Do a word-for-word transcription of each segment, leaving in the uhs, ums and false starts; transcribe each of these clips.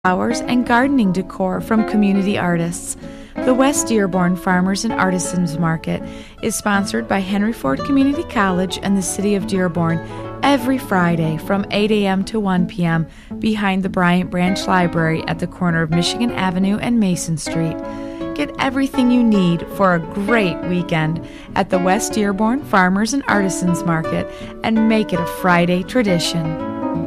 flowers and gardening decor from community artists. The West Dearborn Farmers and Artisans Market is sponsored by Henry Ford Community College and the City of Dearborn every Friday from eight a.m. to one p.m. behind the Bryant Branch Library at the corner of Michigan Avenue and Mason Street. Get everything you need for a great weekend at the West Dearborn Farmers and Artisans Market and make it a Friday tradition.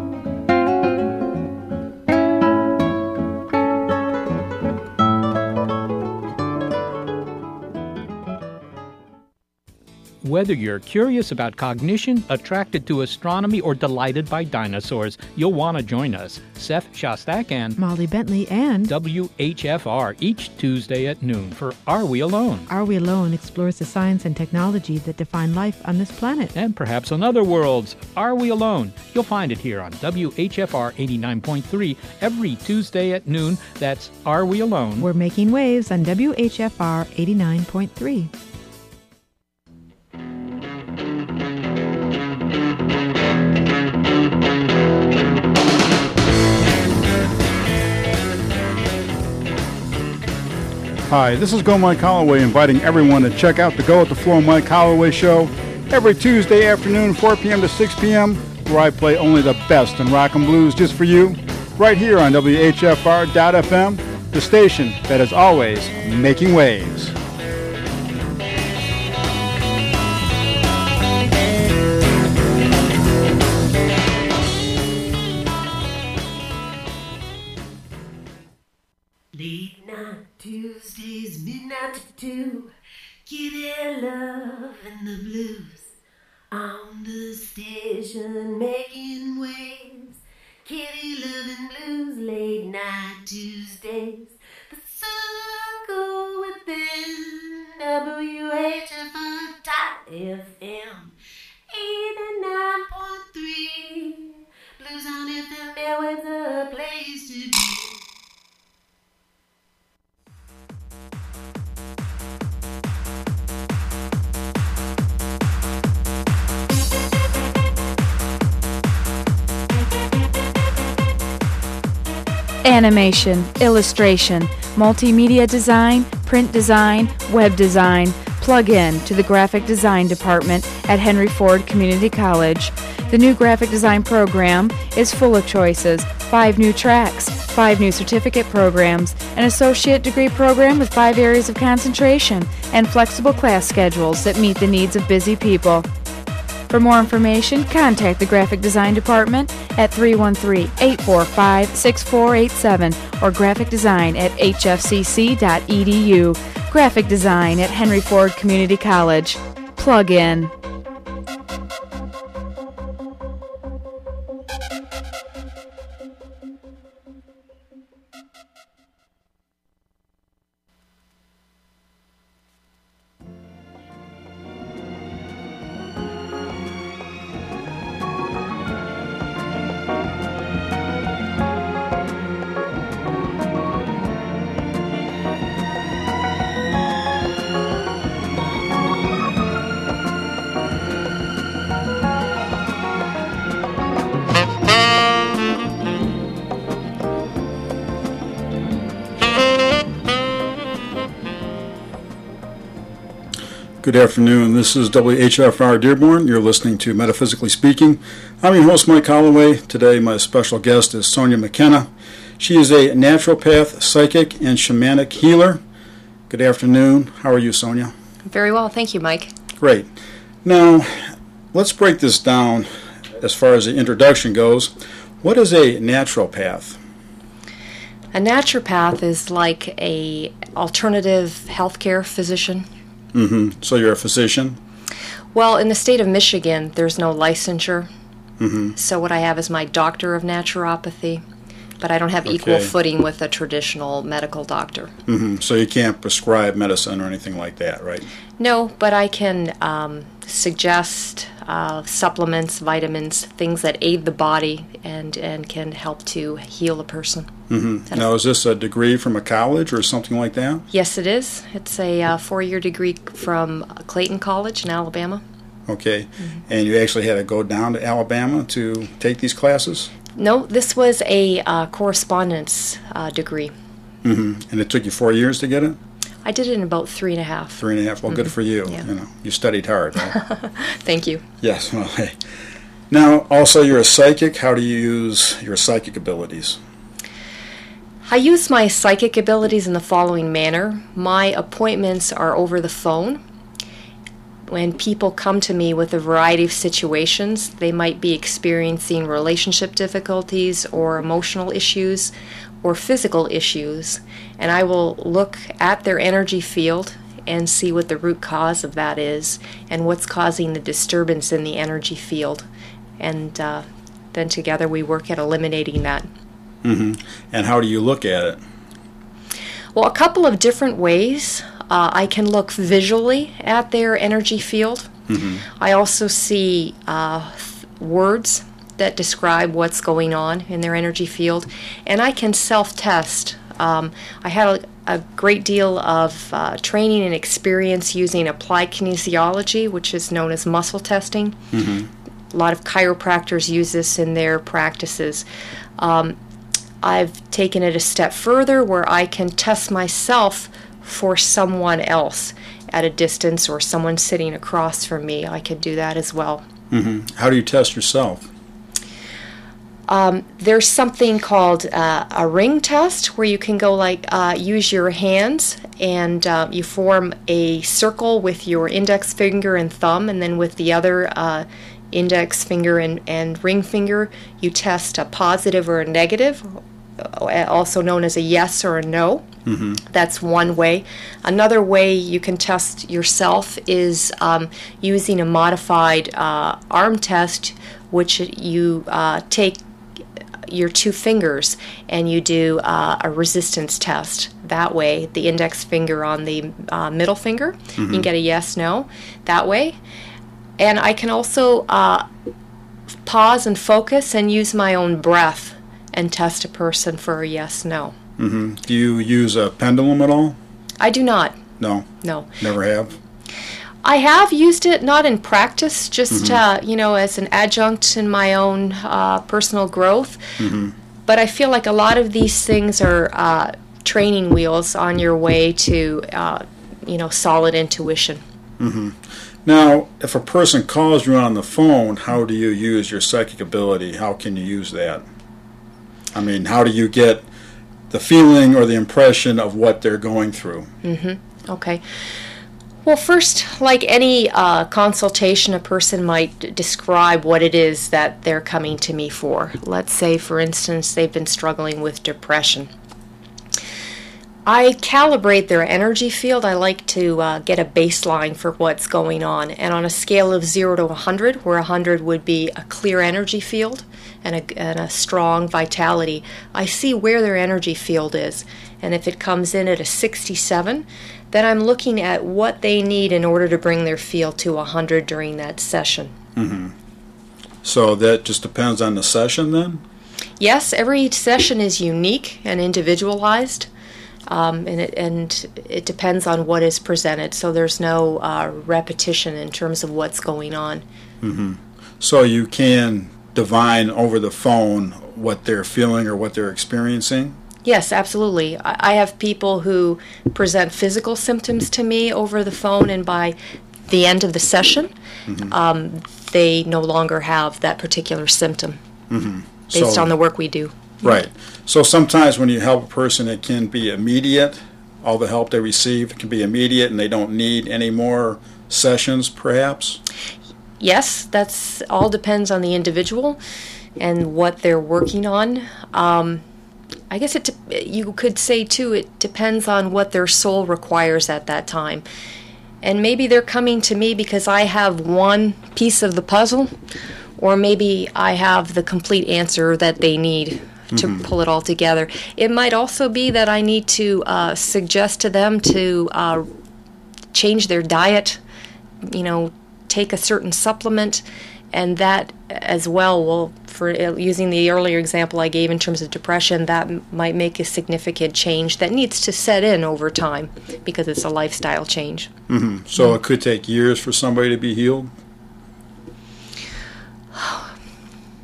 Whether you're curious about cognition, attracted to astronomy, or delighted by dinosaurs, you'll want to join us. Seth Shostak and Molly Bentley and W H F R each Tuesday at noon for Are We Alone? Are We Alone explores the science and technology that define life on this planet. And perhaps on other worlds. Are We Alone? You'll find it here on W H F R eighty-nine point three every Tuesday at noon. That's Are We Alone? We're making waves on W H F R eighty-nine point three. Hi, this is Go Mike Holloway inviting everyone to check out the Go with the Flow Mike Holloway Show every Tuesday afternoon, four p.m. to six p.m., where I play only the best in rock and blues just for you, right here on W H F R dot F M, the station that is always making waves. Late night Tuesdays, midnight to two, Kitty Love and the Blues. On the station making waves, Kitty Love and Blues. Late night Tuesdays, the circle within W H F R dot F M eighty-nine point three. Blues on F M, airwaves a place to be. Animation, illustration, multimedia design, print design, web design. Plug in to the graphic design department at Henry Ford Community College. The new graphic design program is full of choices, five new tracks, five new certificate programs, an associate degree program with five areas of concentration, and flexible class schedules that meet the needs of busy people. For more information, contact the Graphic Design Department at three one three, eight four five, six four eight seven or graphicdesign at h f c c dot e d u. Graphic Design at Henry Ford Community College. Plug in. Good afternoon. This is W H F R Dearborn. You're listening to Metaphysically Speaking. I'm your host, Mike Holloway. Today, my special guest is Sonia McKenna. She is a naturopath, psychic, and shamanic healer. Good afternoon. How are you, Sonia? Very well. Thank you, Mike. Great. Now, let's break this down as far as the introduction goes. What is a naturopath? A naturopath is like a alternative healthcare physician. Mm-hmm. So you're a physician? Well, in the state of Michigan, there's no licensure. Mm-hmm. So what I have is my doctor of naturopathy, but I don't have Okay. equal footing with a traditional medical doctor. Mm-hmm. So you can't prescribe medicine or anything like that, right? No, but I can um, suggest uh, supplements, vitamins, things that aid the body and, and can help to heal a person. Mm-hmm. Now, is this a degree from a college or something like that? Yes, it is. It's a uh, four-year degree from Clayton College in Alabama. Okay. Mm-hmm. And you actually had to go down to Alabama to take these classes? No, this was a uh, correspondence uh, degree. Mm-hmm. And it took you four years to get it? I did it in about three and a half. Three and a half. Well, mm-hmm. Good for you. Yeah. You know, you studied hard. Huh? Thank you. Yes. Well, hey. Now, also, you're a psychic. How do you use your psychic abilities? I use my psychic abilities in the following manner. My appointments are over the phone. When people come to me with a variety of situations, they might be experiencing relationship difficulties or emotional issues or physical issues, and I will look at their energy field and see what the root cause of that is and what's causing the disturbance in the energy field. And uh, then together we work at eliminating that. Mm-hmm. And how do you look at it? Well, a couple of different ways. Uh, I can look visually at their energy field. Mm-hmm. I also see uh, th- words that describe what's going on in their energy field, and I can self-test. Um, I had a, a great deal of uh, training and experience using applied kinesiology, which is known as muscle testing. Mm-hmm. A lot of chiropractors use this in their practices. Um, I've taken it a step further where I can test myself for someone else at a distance or someone sitting across from me. I can do that as well. Mm-hmm. How do you test yourself? Um, there's something called uh, a ring test where you can go like uh, use your hands and uh, you form a circle with your index finger and thumb, and then with the other uh, index finger and, and ring finger you test a positive or a negative, also known as a yes or a no. Mm-hmm. That's one way. Another way you can test yourself is um, using a modified uh, arm test, which you uh, take your two fingers and you do uh, a resistance test. That way, the index finger on the uh, middle finger, mm-hmm. you can get a yes, no, that way. And I can also uh, pause and focus and use my own breath and test a person for a yes, no. Mm-hmm. Do you use a pendulum at all? I do not. No? No. Never have? I have used it, not in practice, just, mm-hmm. uh, you know, as an adjunct in my own uh, personal growth. Mm-hmm. But I feel like a lot of these things are uh, training wheels on your way to, uh, you know, solid intuition. Mm-hmm. Now, if a person calls you on the phone, how do you use your psychic ability? How can you use that? I mean, how do you get the feeling or the impression of what they're going through? Mm-hmm. Okay. Well, first, like any uh, consultation, a person might d- describe what it is that they're coming to me for. Let's say, for instance, they've been struggling with depression. I calibrate their energy field. I like to uh, get a baseline for what's going on. And on a scale of zero to one hundred, where one hundred would be a clear energy field and a, and a strong vitality, I see where their energy field is. And if it comes in at a sixty-seven, then I'm looking at what they need in order to bring their field to one hundred during that session. Mm-hmm. So that just depends on the session then? Yes, every session is unique and individualized. Um, and, it, and it depends on what is presented, so there's no uh, repetition in terms of what's going on. Mm-hmm. So you can divine over the phone what they're feeling or what they're experiencing? Yes, absolutely. I, I have people who present physical symptoms to me over the phone, and by the end of the session, mm-hmm. um, they no longer have that particular symptom, mm-hmm. based so, on the work we do. Right. So sometimes when you help a person, it can be immediate. All the help they receive can be immediate, and they don't need any more sessions, perhaps? Yes, that's all depends on the individual and what they're working on. Um, I guess it de- you could say, too, it depends on what their soul requires at that time. And maybe they're coming to me because I have one piece of the puzzle, or maybe I have the complete answer that they need to mm-hmm. pull it all together. It might also be that I need to uh, suggest to them to uh, change their diet, you know, take a certain supplement, and that as well will, for using the earlier example I gave in terms of depression, that m- might make a significant change that needs to set in over time because it's a lifestyle change. Mm-hmm. So mm-hmm. it could take years for somebody to be healed?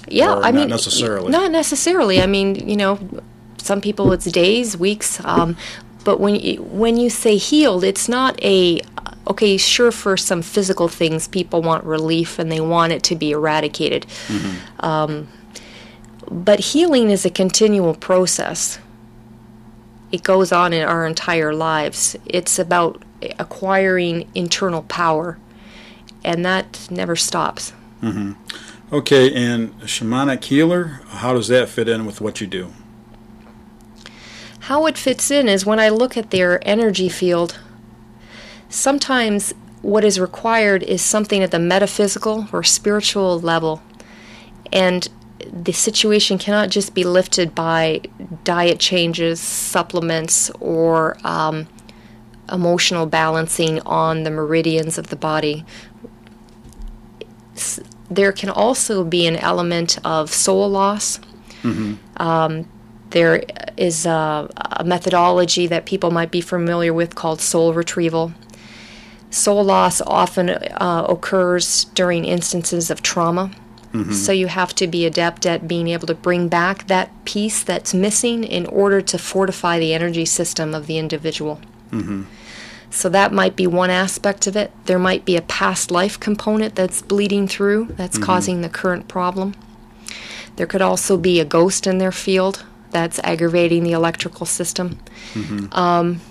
Yeah, or I not mean, necessarily. Not necessarily. I mean, you know, some people it's days, weeks. Um, but when you, when you say healed, it's not a okay. Sure, for some physical things, people want relief and they want it to be eradicated. Mm-hmm. Um, but healing is a continual process. It goes on in our entire lives. It's about acquiring internal power, and that never stops. Mm-hmm. Okay, and shamanic healer, how does that fit in with what you do? How it fits in is when I look at their energy field, sometimes what is required is something at the metaphysical or spiritual level, and the situation cannot just be lifted by diet changes, supplements, or um, emotional balancing on the meridians of the body. There can also be an element of soul loss. Mm-hmm. Um, there is a, a methodology that people might be familiar with called soul retrieval. Soul loss often uh, occurs during instances of trauma. Mm-hmm. So you have to be adept at being able to bring back that piece that's missing in order to fortify the energy system of the individual. Mm-hmm. So that might be one aspect of it. There might be a past life component that's bleeding through, that's mm-hmm. causing the current problem. There could also be a ghost in their field that's aggravating the electrical system. Mm-hmm. Um,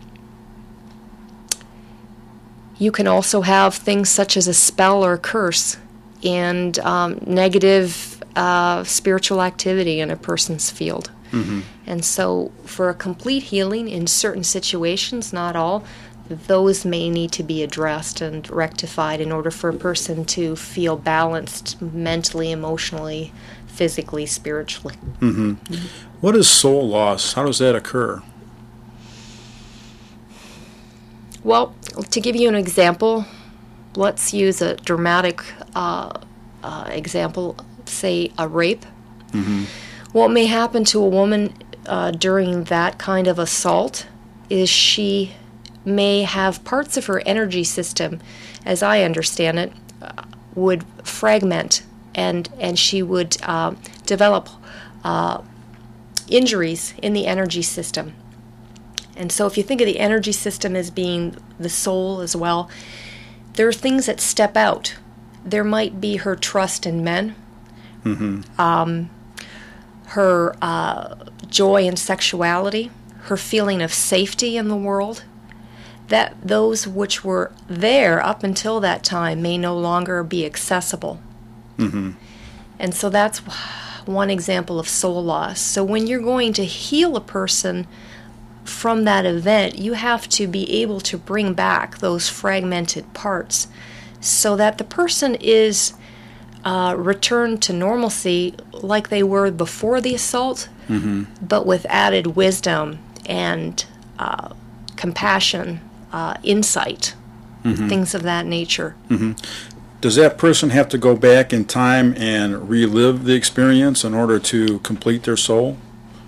you can also have things such as a spell or a curse and um, negative uh, spiritual activity in a person's field. Mm-hmm. And so for a complete healing in certain situations, not all, those may need to be addressed and rectified in order for a person to feel balanced mentally, emotionally, physically, spiritually. Mm-hmm. Mm-hmm. What is soul loss? How does that occur? Well, to give you an example, let's use a dramatic uh, uh, example, say a rape. Mm-hmm. What may happen to a woman uh, during that kind of assault is she may have parts of her energy system, as I understand it, uh, would fragment, and, and she would uh, develop uh, injuries in the energy system. And so if you think of the energy system as being the soul as well, there are things that step out. There might be her trust in men, mm-hmm. um, her uh, joy in sexuality, her feeling of safety in the world, that those which were there up until that time may no longer be accessible. Mm-hmm. And so that's one example of soul loss. So when you're going to heal a person from that event, you have to be able to bring back those fragmented parts so that the person is uh, returned to normalcy like they were before the assault, mm-hmm. but with added wisdom and uh, compassion, uh, insight, mm-hmm. things of that nature. Mm-hmm. Does that person have to go back in time and relive the experience in order to complete their soul?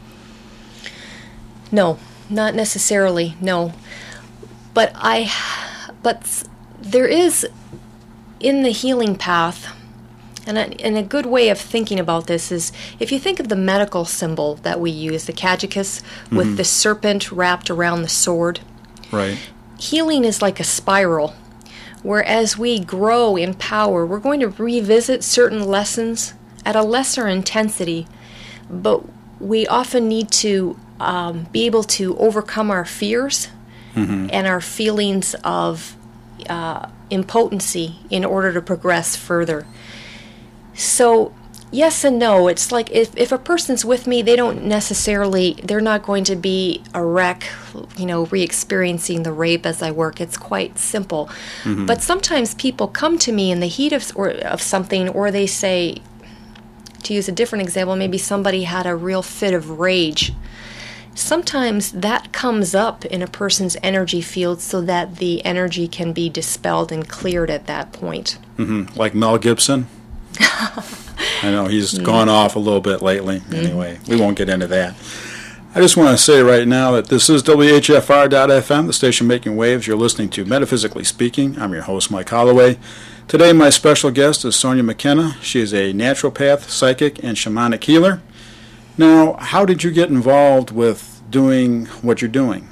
No. Not necessarily, no. But I, but there is, in the healing path, and a, and a good way of thinking about this is, if you think of the medical symbol that we use, the caduceus, mm-hmm. with the serpent wrapped around the sword. Right. Healing is like a spiral, where as we grow in power, we're going to revisit certain lessons at a lesser intensity, but we often need to Um, be able to overcome our fears mm-hmm. and our feelings of uh, impotency in order to progress further. So, yes and no. It's like if, if a person's with me, they don't necessarily, they're not going to be a wreck, you know, re-experiencing the rape as I work. It's quite simple. Mm-hmm. But sometimes people come to me in the heat of, or, of something, or they say, to use a different example, maybe somebody had a real fit of rage. Sometimes that comes up in a person's energy field so that the energy can be dispelled and cleared at that point. Mm-hmm. Like Mel Gibson? I know, he's mm-hmm. gone off a little bit lately. Mm-hmm. Anyway, we won't get into that. I just want to say right now that this is W H F R dot F M, the station making waves. You're listening to Metaphysically Speaking. I'm your host, Mike Holloway. Today, my special guest is Sonia McKenna. She is a naturopath, psychic, and shamanic healer. Now, how did you get involved with doing what you're doing?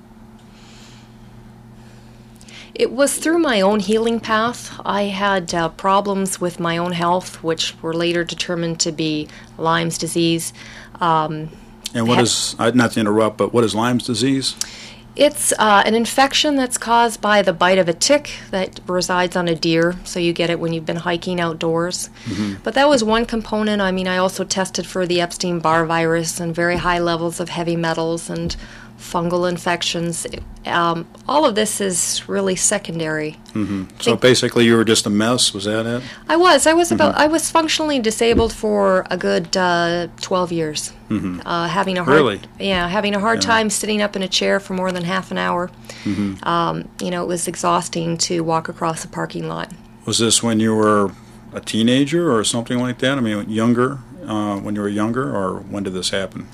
It was through my own healing path. I had uh, problems with my own health, which were later determined to be Lyme's disease. Um, and what had, is, not to interrupt, but what is Lyme's disease? It's uh, an infection that's caused by the bite of a tick that resides on a deer, so you get it when you've been hiking outdoors. Mm-hmm. But that was one component. I mean, I also tested for the Epstein-Barr virus and very high levels of heavy metals and fungal infections. Um, all of this is really secondary. Mm-hmm. So basically, you were just a mess. Was that it? I was. I was mm-hmm. about. I was functionally disabled for a good uh, twelve years. Mm-hmm. Uh, having a hard, really, yeah, having a hard yeah. time sitting up in a chair for more than half an hour. Mm-hmm. Um, you know, it was exhausting to walk across a parking lot. Was this when you were a teenager or something like that? I mean, younger, uh, when you were younger, or when did this happen?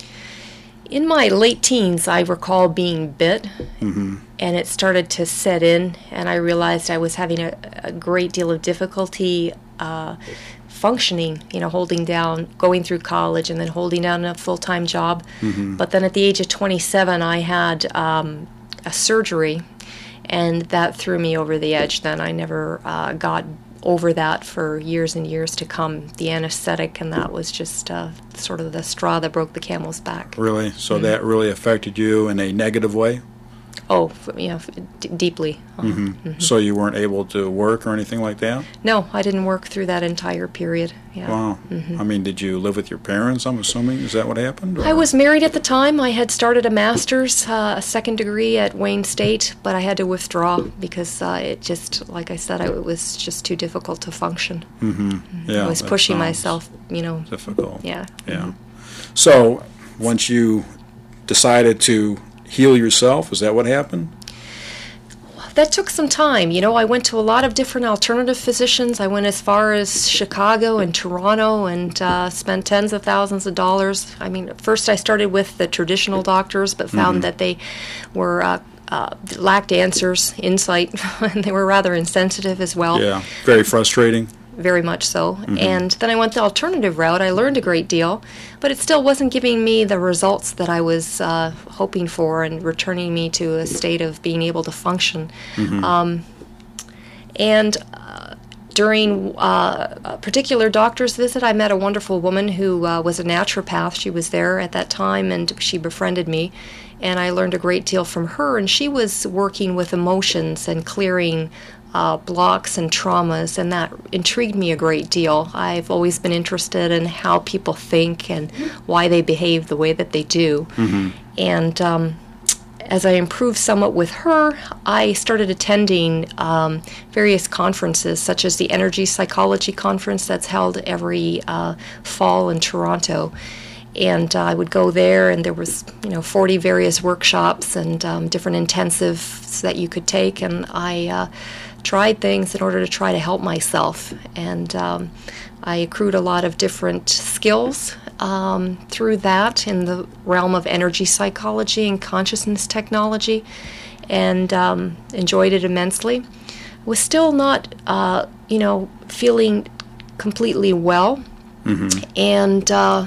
In my late teens, I recall being bit, mm-hmm. and it started to set in, and I realized I was having a, a great deal of difficulty uh, functioning, you know, holding down, going through college and then holding down a full-time job. Mm-hmm. But then at the age of twenty-seven, I had um, a surgery, and that threw me over the edge. Then I never uh, got over that for years and years to come. The anesthetic, and that was just uh, sort of the straw that broke the camel's back. Really? So mm-hmm. that really affected you in a negative way? Oh, you know, d- deeply. Uh, mm-hmm. Mm-hmm. So you weren't able to work or anything like that? No, I didn't work through that entire period. Yeah. Wow. Mm-hmm. I mean, did you live with your parents, I'm assuming? Is that what happened? Or? I was married at the time. I had started a master's, uh, a second degree at Wayne State, but I had to withdraw because uh, it just, like I said, I, it was just too difficult to function. Mm-hmm. Yeah, I was pushing myself, you know. Difficult. Yeah. Yeah. Mm-hmm. So once you decided to heal yourself, is that what happened? That took some time. You know, I went to a lot of different alternative physicians. I went as far as Chicago and Toronto and uh, spent tens of thousands of dollars. I mean, first I started with the traditional doctors, but found mm-hmm. that they were uh, uh, lacked answers, insight, and they were rather insensitive as well. Yeah, very frustrating. Very much so. Mm-hmm. And then I went the alternative route. I learned a great deal, but it still wasn't giving me the results that I was uh, hoping for and returning me to a state of being able to function. Mm-hmm. Um, and uh, during uh, a particular doctor's visit, I met a wonderful woman who uh, was a naturopath. She was there at that time, and she befriended me. And I learned a great deal from her, and she was working with emotions and clearing Uh, blocks and traumas, and that intrigued me a great deal. I've always been interested in how people think and why they behave the way that they do. Mm-hmm. And um, as I improved somewhat with her, I started attending um, various conferences, such as the Energy Psychology Conference that's held every uh, fall in Toronto. And uh, I would go there, and there was, you know, forty various workshops and um, different intensives that you could take, and I uh, tried things in order to try to help myself. And um, I accrued a lot of different skills um, through that in the realm of energy psychology and consciousness technology, and um, enjoyed it immensely. Was still not, uh, you know, feeling completely well, mm-hmm. and uh,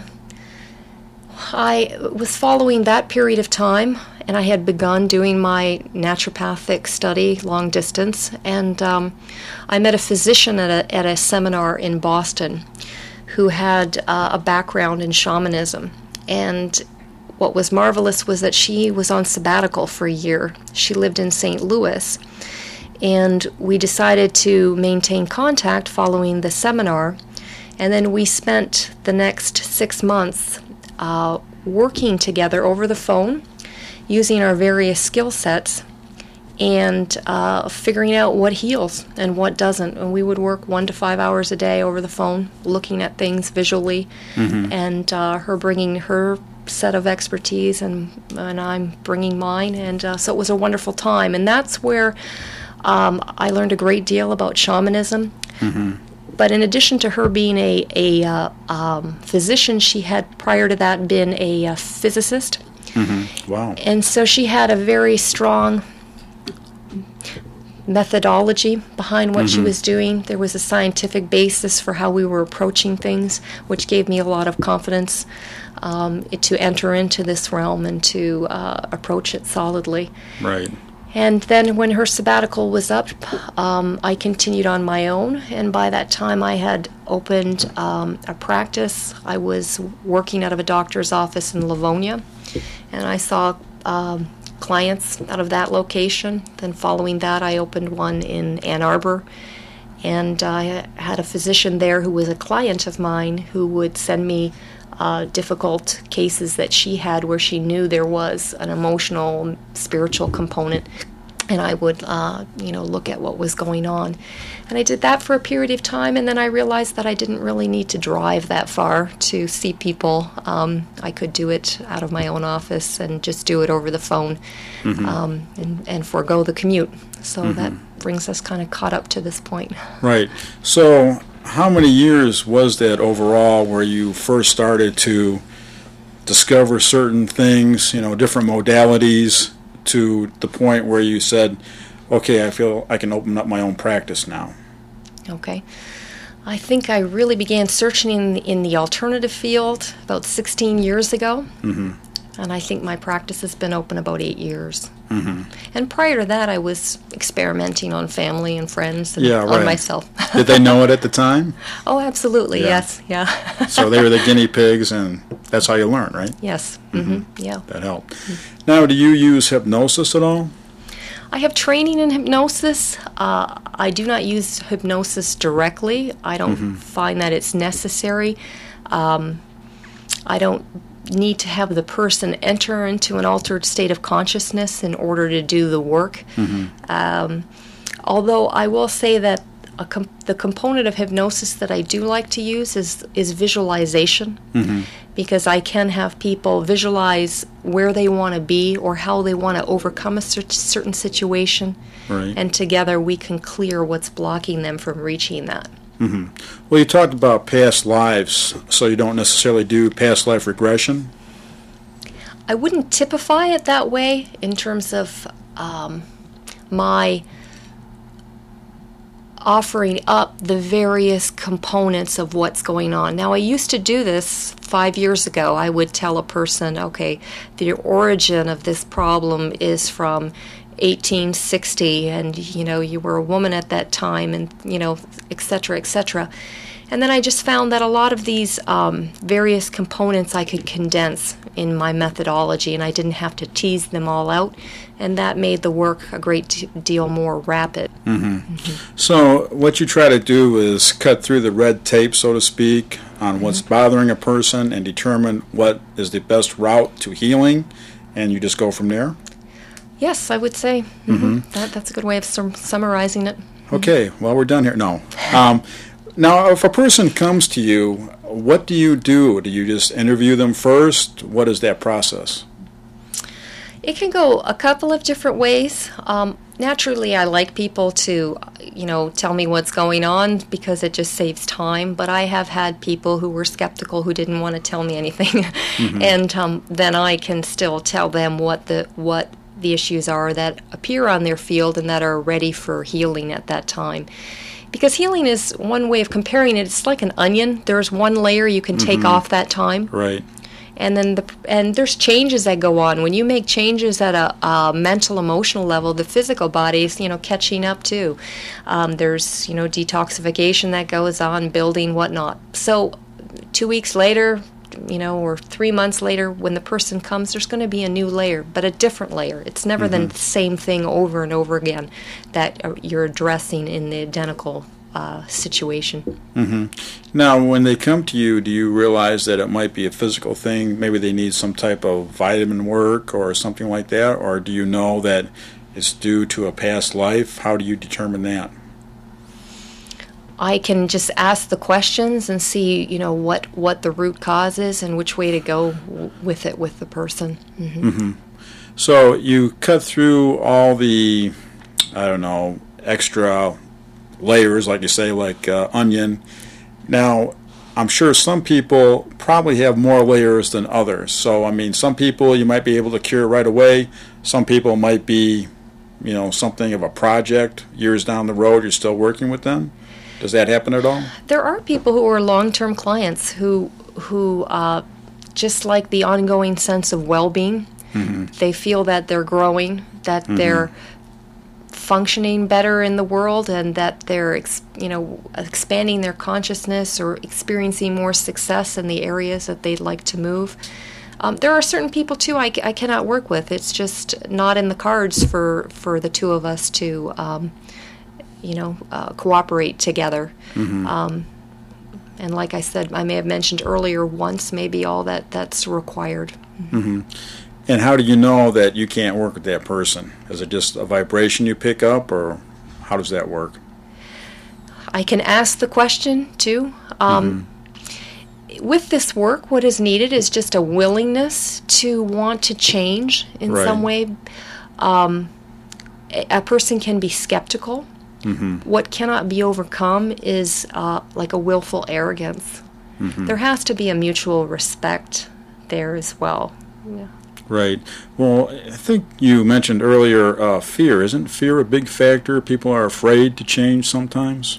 I was following that period of time, and I had begun doing my naturopathic study, long distance, and um, I met a physician at a, at a seminar in Boston who had uh, a background in shamanism. And what was marvelous was that she was on sabbatical for a year. She lived in Saint Louis, and we decided to maintain contact following the seminar, and then we spent the next six months uh, working together over the phone, using our various skill sets, and uh, figuring out what heals and what doesn't. And we would work one to five hours a day over the phone, looking at things visually, mm-hmm. and uh, her bringing her set of expertise, and and I'm bringing mine. And uh, so it was a wonderful time. And that's where um, I learned a great deal about shamanism. Mm-hmm. But in addition to her being a, a uh, um, physician, she had prior to that been a, a physicist. Mm-hmm. Wow. And so she had a very strong methodology behind what mm-hmm. she was doing. There was a scientific basis for how we were approaching things, which gave me a lot of confidence um, to enter into this realm and to uh, approach it solidly. Right. And then when her sabbatical was up, um, I continued on my own, and by that time I had opened um, a practice. I was working out of a doctor's office in Livonia, and I saw um, clients out of that location. Then following that, I opened one in Ann Arbor, and I had a physician there who was a client of mine who would send me uh, difficult cases that she had where she knew there was an emotional, spiritual component, and I would, uh, you know, look at what was going on. And I did that for a period of time, and then I realized that I didn't really need to drive that far to see people. Um, I could do it out of my own office and just do it over the phone, mm-hmm. um, and, and forego the commute. So mm-hmm. that brings us kind of caught up to this point. Right. So how many years was that overall where you first started to discover certain things, you know, different modalities, to the point where you said, okay, I feel I can open up my own practice now? Okay. I think I really began searching in the, in the alternative field about sixteen years ago. Mm-hmm. And I think my practice has been open about eight years. Mm-hmm. And prior to that, I was experimenting on family and friends and yeah, on right. myself. Did they know it at the time? Oh, absolutely, yeah. yes, yeah. So they were the guinea pigs, and that's how you learn, right? Yes, mm-hmm. Mm-hmm. yeah. That helped. Mm-hmm. Now, do you use hypnosis at all? I have training in hypnosis. Uh, I do not use hypnosis directly. I don't mm-hmm. find that it's necessary. Um, I don't need to have the person enter into an altered state of consciousness in order to do the work. Mm-hmm. Um, although I will say that a com- the component of hypnosis that I do like to use is, is visualization, mm-hmm. because I can have people visualize where they want to be or how they want to overcome a cer- certain situation, right. and together we can clear what's blocking them from reaching that. Mm-hmm. Well, you talked about past lives, so you don't necessarily do past life regression? I wouldn't typify it that way in terms of um, my offering up the various components of what's going on. Now, I used to do this five years ago. I would tell a person, okay, the origin of this problem is from eighteen sixty, and you know, you were a woman at that time, and you know, et cetera, et cetera. And then I just found that a lot of these um, various components I could condense in my methodology, and I didn't have to tease them all out, and that made the work a great deal more rapid. Mm-hmm. Mm-hmm. So what you try to do is cut through the red tape, so to speak, on what's mm-hmm. bothering a person and determine what is the best route to healing, and you just go from there? Yes, I would say. Mm-hmm. Mm-hmm. That, that's a good way of sum- summarizing it. Okay, well, we're done here. No. Um, now, if a person comes to you, what do you do? Do you just interview them first? What is that process? It can go a couple of different ways. Um, naturally, I like people to, you know, tell me what's going on because it just saves time. But I have had people who were skeptical who didn't want to tell me anything, mm-hmm. and um, then I can still tell them what the what. the issues are that appear on their field and that are ready for healing at that time. Because healing is one way of comparing it. It's like an onion. There's one layer you can take mm-hmm. off that time. Right. And then the and there's changes that go on. When you make changes at a, a mental, emotional level, the physical body is, you know, catching up too. Um, there's, you know, detoxification that goes on, building, whatnot. So two weeks later, you know, or three months later, when the person comes, there's going to be a new layer, but a different layer. It's never mm-hmm. the same thing over and over again that you're addressing in the identical uh, situation. Mm-hmm. Now, when they come to you, do you realize that it might be a physical thing? Maybe they need some type of vitamin work or something like that, or do you know that it's due to a past life? How do you determine that? I can just ask the questions and see, you know, what, what the root cause is and which way to go w- with it with the person. Mm-hmm. Mm-hmm. So you cut through all the, I don't know, extra layers, like you say, like uh, onion. Now, I'm sure some people probably have more layers than others. So, I mean, some people you might be able to cure right away. Some people might be you know, something of a project years down the road, you're still working with them? Does that happen at all? There are people who are long-term clients who, who uh, just like the ongoing sense of well-being. Mm-hmm. They feel that they're growing, that mm-hmm. they're functioning better in the world, and that they're, ex- you know, expanding their consciousness or experiencing more success in the areas that they'd like to move. Um, there are certain people, too, I, I cannot work with. It's just not in the cards for, for the two of us to, um, you know, uh, cooperate together. Mm-hmm. Um, and like I said, I may have mentioned earlier, once maybe all that that's required. Mm-hmm. And how do you know that you can't work with that person? Is it just a vibration you pick up, or how does that work? I can ask the question, too. Um, mm-hmm. With this work, what is needed is just a willingness to want to change in right. some way. Um, a, a person can be skeptical. Mm-hmm. What cannot be overcome is uh, like a willful arrogance. Mm-hmm. There has to be a mutual respect there as well. Yeah. Right. Well, I think you mentioned earlier uh, fear. Isn't fear a big factor? People are afraid to change sometimes?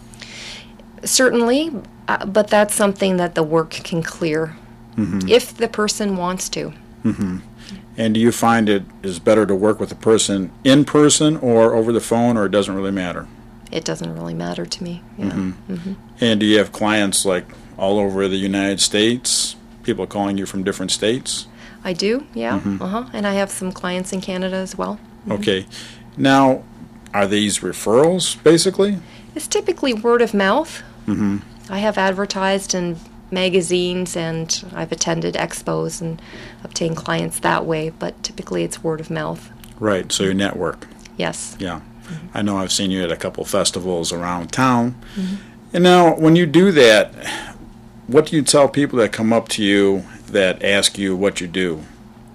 Certainly, uh, but that's something that the work can clear mm-hmm. if the person wants to. Mm-hmm. And do you find it is better to work with a person in person or over the phone, or it doesn't really matter? It doesn't really matter to me. Yeah. Mm-hmm. Mm-hmm. And do you have clients like all over the United States? People calling you from different states? I do, yeah. Mm-hmm. Uh-huh. And I have some clients in Canada as well. Mm-hmm. Okay. Now, are these referrals, basically? It's typically word of mouth. Mm-hmm. I have advertised in magazines, and I've attended expos and obtained clients that way, but typically it's word of mouth. Right, so your network. Yes. Yeah. Mm-hmm. I know I've seen you at a couple festivals around town. Mm-hmm. And now, when you do that, what do you tell people that come up to you that ask you what you do?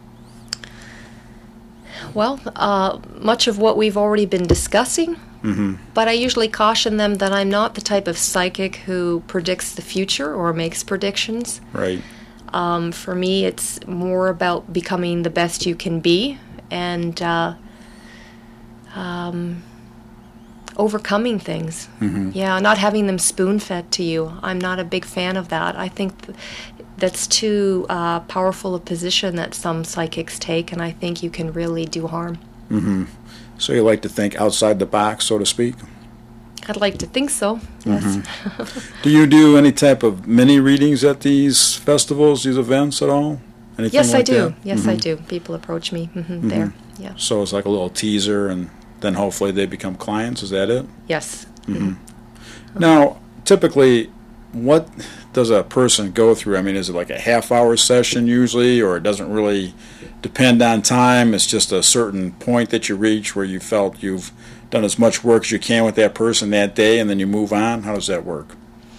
Well, uh, much of what we've already been discussing, mm-hmm. but I usually caution them that I'm not the type of psychic who predicts the future or makes predictions. Right. Um, for me, it's more about becoming the best you can be and uh, um, overcoming things. Mm-hmm. Yeah, not having them spoon-fed to you. I'm not a big fan of that. I think th- that's too uh, powerful a position that some psychics take, and I think you can really do harm. Mm-hmm. So you like to think outside the box, so to speak? I'd like to think so, yes. Mm-hmm. Do you do any type of mini readings at these festivals, these events at all? Anything yes, like I do. That? Yes, mm-hmm. I do. People approach me mm-hmm, mm-hmm. there. Yeah. So it's like a little teaser, and then hopefully they become clients. Is that it? Yes. Mm-hmm. Mm-hmm. Now, typically, what does a person go through? I mean, is it like a half-hour session usually, or it doesn't really depend on time? It's just a certain point that you reach where you felt you've done as much work as you can with that person that day, and then you move on? How does that work?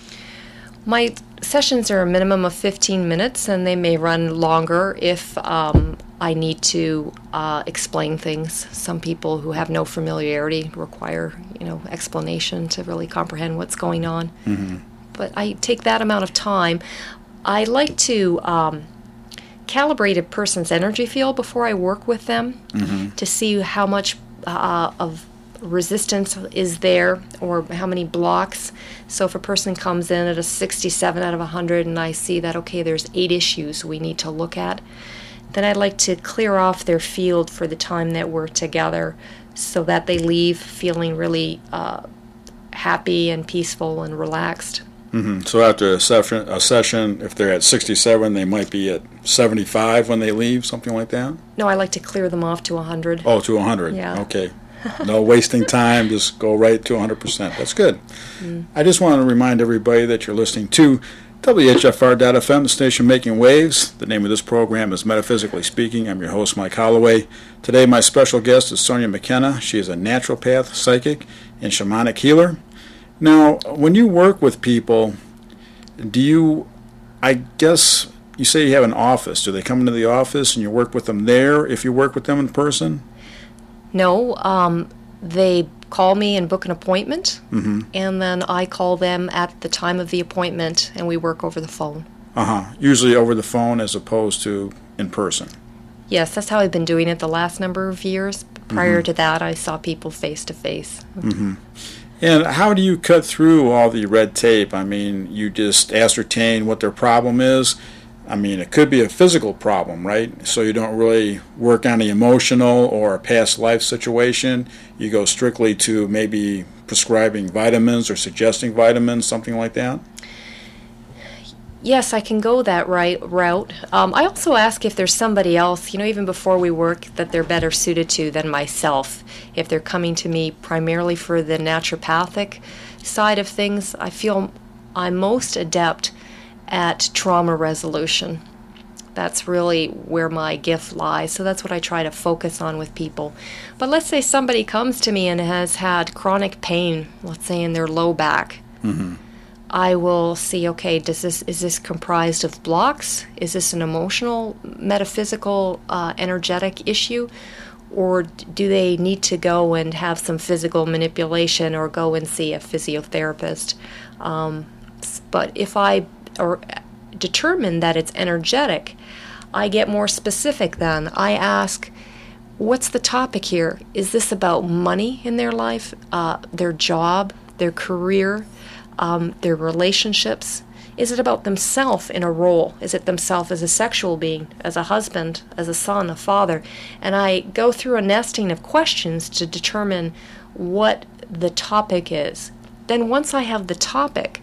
My sessions are a minimum of fifteen minutes, and they may run longer if um, I need to uh, explain things. Some people who have no familiarity require, you know, explanation to really comprehend what's going on. Mm-hmm. But I take that amount of time. I like to um, calibrate a person's energy field before I work with them mm-hmm. to see how much uh, of resistance is there or how many blocks. So if a person comes in at a sixty-seven out of one hundred and I see that, okay, there's eight issues we need to look at, then I'd like to clear off their field for the time that we're together so that they leave feeling really uh, happy and peaceful and relaxed. Mm-hmm. So after a session, a session, if they're at sixty-seven, they might be at seventy-five when they leave, something like that? No, I like to clear them off to one hundred. Oh, to one hundred. Yeah. Okay. No wasting time, just go right to one hundred percent. That's good. Mm. I just want to remind everybody that you're listening to W H F R dot F M, the station making waves. The name of this program is Metaphysically Speaking. I'm your host, Mike Holloway. Today, my special guest is Sonia McKenna. She is a naturopath, psychic, and shamanic healer. Now, when you work with people, do you, I guess, you say you have an office. Do they come into the office and you work with them there if you work with them in person? No, um, they call me and book an appointment, mm-hmm. and then I call them at the time of the appointment, and we work over the phone. Uh-huh. Usually over the phone as opposed to in person. Yes, that's how I've been doing it the last number of years. Prior Mm-hmm. to that, I saw people face to face. Mm-hmm. And how do you cut through all the red tape? I mean, you just ascertain what their problem is. I mean, it could be a physical problem, right? So you don't really work on the emotional or a past life situation. You go strictly to maybe prescribing vitamins or suggesting vitamins, something like that? Yes, I can go that right route. Um, I also ask if there's somebody else, you know, even before we work, that they're better suited to than myself. If they're coming to me primarily for the naturopathic side of things, I feel I'm most adept at trauma resolution. That's really where my gift lies. So that's what I try to focus on with people. But let's say somebody comes to me and has had chronic pain, let's say in their low back. Mm-hmm. I will see, okay, does this is this comprised of blocks? Is this an emotional, metaphysical, uh, energetic issue? Or do they need to go and have some physical manipulation or go and see a physiotherapist? Um, but if I or determine that it's energetic, I get more specific then. I ask, what's the topic here? Is this about money in their life, uh, their job, their career, um, their relationships? Is it about themselves in a role? Is it themselves as a sexual being, as a husband, as a son, a father? And I go through a nesting of questions to determine what the topic is. Then once I have the topic,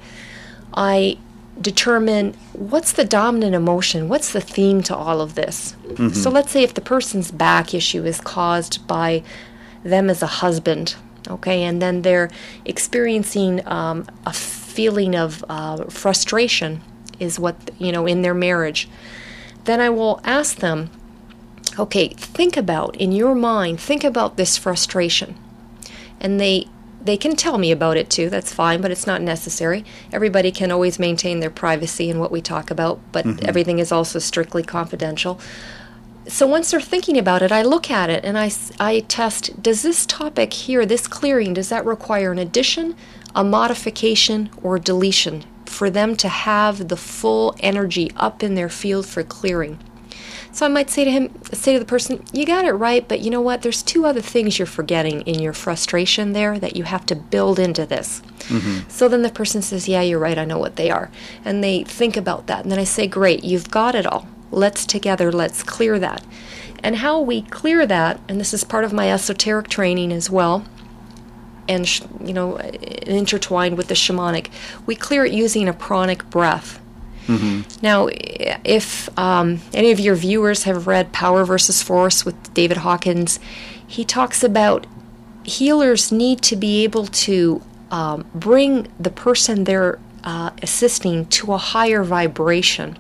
I determine what's the dominant emotion, what's the theme to all of this. Mm-hmm. So let's say if the person's back issue is caused by them as a husband, okay, and then they're experiencing um, a feeling of uh, frustration is what, you know, in their marriage, then I will ask them, okay, think about, in your mind, think about this frustration. And they They can tell me about it too, that's fine, but it's not necessary. Everybody can always maintain their privacy in what we talk about, but mm-hmm. everything is also strictly confidential. So once they're thinking about it, I look at it and I, I test, does this topic here, this clearing, does that require an addition, a modification, or deletion for them to have the full energy up in their field for clearing? So I might say to him, say to the person, you got it right, but you know what? There's two other things you're forgetting in your frustration there that you have to build into this. Mm-hmm. So then the person says, yeah, you're right, I know what they are. And they think about that. And then I say, great, you've got it all. Let's together, let's clear that. And how we clear that, and this is part of my esoteric training as well, and, you know, intertwined with the shamanic, we clear it using a pranic breath. Mm-hmm. Now, if um, any of your viewers have read Power versus Force with David Hawkins, he talks about healers need to be able to um, bring the person they're uh, assisting to a higher vibration.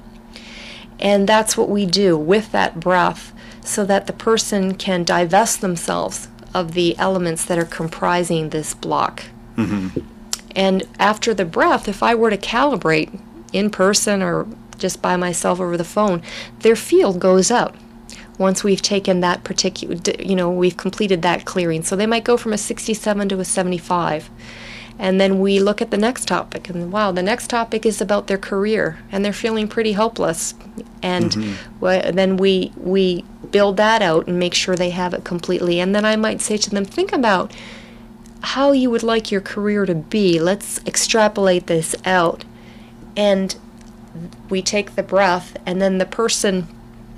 And that's what we do with that breath so that the person can divest themselves of the elements that are comprising this block. Mm-hmm. And after the breath, if I were to calibrate in person or just by myself over the phone, their field goes up once we've taken that particular, you know, we've completed that clearing. So they might go from a sixty-seven to a seventy-five. And then we look at the next topic, and wow, the next topic is about their career, and they're feeling pretty hopeless. And mm-hmm. then we we build that out and make sure they have it completely. And then I might say to them, think about how you would like your career to be. Let's extrapolate this out. And we take the breath, and then the person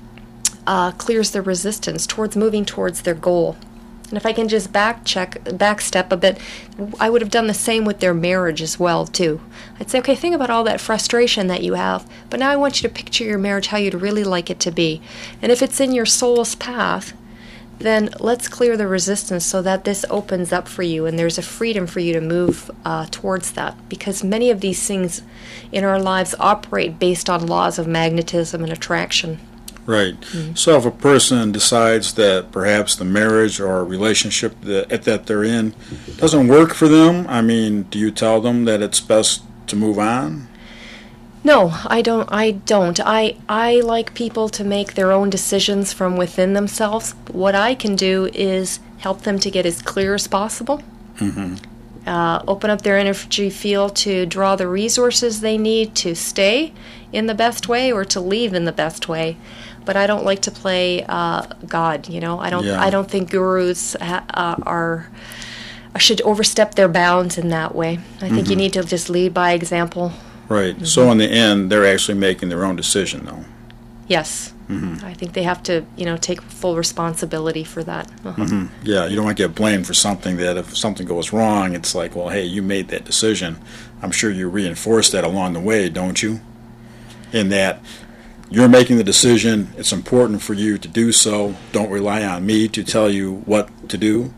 uh, clears the resistance towards moving towards their goal. And if I can just back check, back step a bit, I would have done the same with their marriage as well, too. I'd say, okay, think about all that frustration that you have, but now I want you to picture your marriage how you'd really like it to be. And if it's in your soul's path, then let's clear the resistance so that this opens up for you and there's a freedom for you to move uh, towards that. Because many of these things in our lives operate based on laws of magnetism and attraction. Right. Mm-hmm. So if a person decides that perhaps the marriage or relationship that, that they're in doesn't work for them, I mean, do you tell them that it's best to move on? No, I don't. I don't. I I like people to make their own decisions from within themselves. What I can do is help them to get as clear as possible. Mm-hmm. Uh, open up their energy field to draw the resources they need to stay in the best way or to leave in the best way. but I don't like to play uh, God. You know, I don't. Yeah. I don't think gurus ha- uh, are should overstep their bounds in that way. I think you need to just lead by example. Right. So in the end, they're actually making their own decision, though. Yes. I think they have to, you know, take full responsibility for that. Uh-huh. Yeah, you don't want to get blamed for something that if something goes wrong, it's like, well, hey, you made that decision. I'm sure you reinforce that along the way, don't you? In that you're making the decision, it's important for you to do so. Don't rely on me to tell you what to do.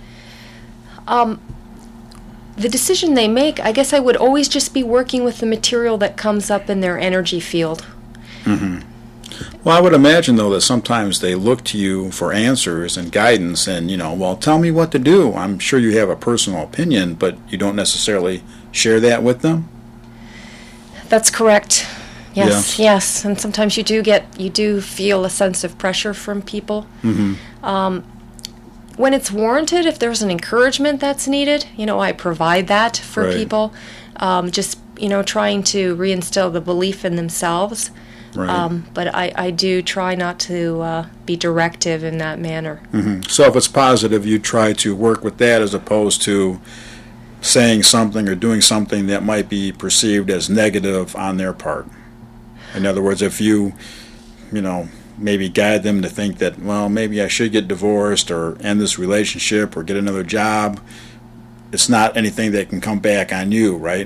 Um, the decision they make, I guess I would always just be working with the material that comes up in their energy field. Mm-hmm. Well, I would imagine, though, that sometimes they look to you for answers and guidance and, you know, well, tell me what to do. I'm sure you have a personal opinion, but you don't necessarily share that with them? That's correct. Yes, Yes. yes. And sometimes you do get, you do feel a sense of pressure from people. Mm-hmm. Um, when it's warranted, if there's an encouragement that's needed, you know, I provide that for Right. people. Um, just, you know, trying to reinstill the belief in themselves. Right. Um, but I, I do try not to uh, be directive in that manner. Mm-hmm. So if it's positive, you try to work with that as opposed to saying something or doing something that might be perceived as negative on their part. In other words, if you, you know, maybe guide them to think that, well, maybe I should get divorced or end this relationship or get another job, it's not anything that can come back on you, right?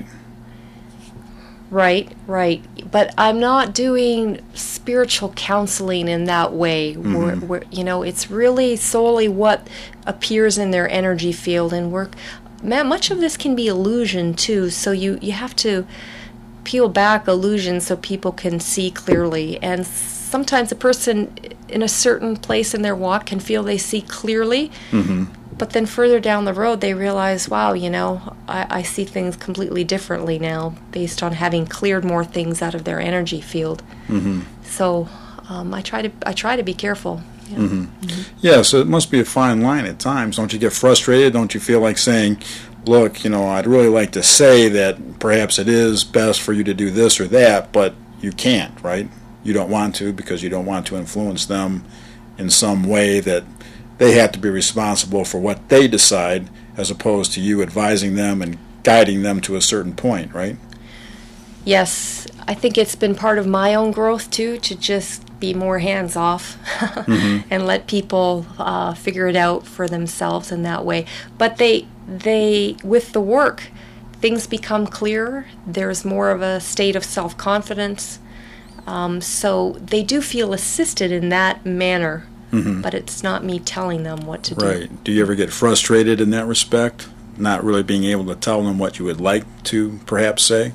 Right, right. But I'm not doing spiritual counseling in that way. Mm-hmm. Where, where, you know, it's really solely what appears in their energy field and work. Man, much of this can be illusion too. So you, you have to peel back illusion so people can see clearly. And sometimes a person in a certain place in their walk can feel they see clearly. Mm-hmm. But then further down the road, they realize, wow, you know, I, I see things completely differently now based on having cleared more things out of their energy field. Mm-hmm. So um, I try to I try to be careful. Yeah. Mm-hmm. Mm-hmm. Yeah, so it must be a fine line at times. Don't you get frustrated? Don't you feel like saying, look, you know, I'd really like to say that perhaps it is best for you to do this or that, but you can't, right? You don't want to because you don't want to influence them in some way that they have to be responsible for what they decide as opposed to you advising them and guiding them to a certain point, right? Yes, I think it's been part of my own growth too to just be more hands-off mm-hmm. and let people uh, figure it out for themselves in that way. But they, they, with the work, things become clearer. There's more of a state of self-confidence. Um, so they do feel assisted in that manner. Mm-hmm. But it's not me telling them what to do. Right. Do you ever get frustrated in that respect? Not really being able to tell them what you would like to perhaps say?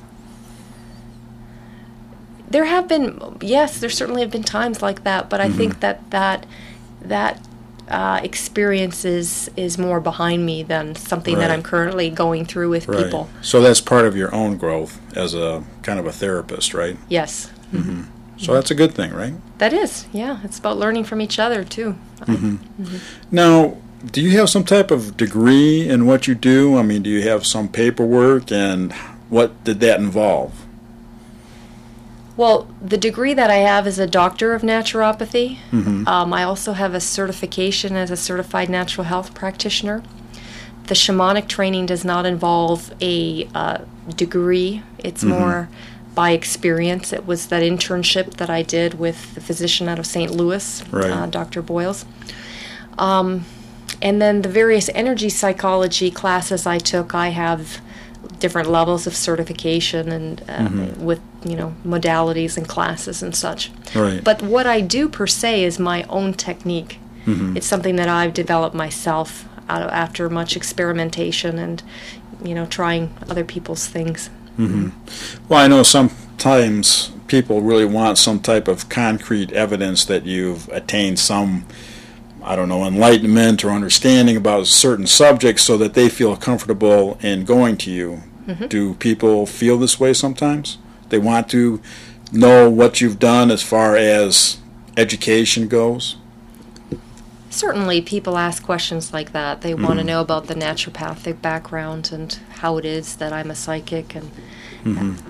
There have been, yes, there certainly have been times like that, but I mm-hmm. think that that, that uh, experience is, is more behind me than something right. that I'm currently going through with right. people. So that's part of your own growth as a kind of a therapist, right? Yes. Mm-hmm. So that's a good thing, right? That is, yeah. It's about learning from each other, too. Mm-hmm. Mm-hmm. Now, do you have some type of degree in what you do? I mean, do you have some paperwork, and what did that involve? Well, the degree that I have is a doctor of naturopathy. Mm-hmm. Um, I also have a certification as a certified natural health practitioner. The shamanic training does not involve a uh, degree. It's Mm-hmm. more by experience. It was that internship that I did with the physician out of Saint Louis, right. uh, Doctor Boyles. Um, and then the various energy psychology classes I took, I have different levels of certification and uh, mm-hmm. with, you know, modalities and classes and such. Right. But what I do per se is my own technique. Mm-hmm. It's something that I've developed myself out of, after much experimentation and, you know, trying other people's things. Mm-hmm. Well, I know sometimes people really want some type of concrete evidence that you've attained some, I don't know, enlightenment or understanding about certain subjects so that they feel comfortable in going to you. Mm-hmm. Do people feel this way sometimes? They want to know what you've done as far as education goes? Certainly people ask questions like that. They mm-hmm. want to know about the naturopathic background and how it is that I'm a psychic, and mm-hmm. I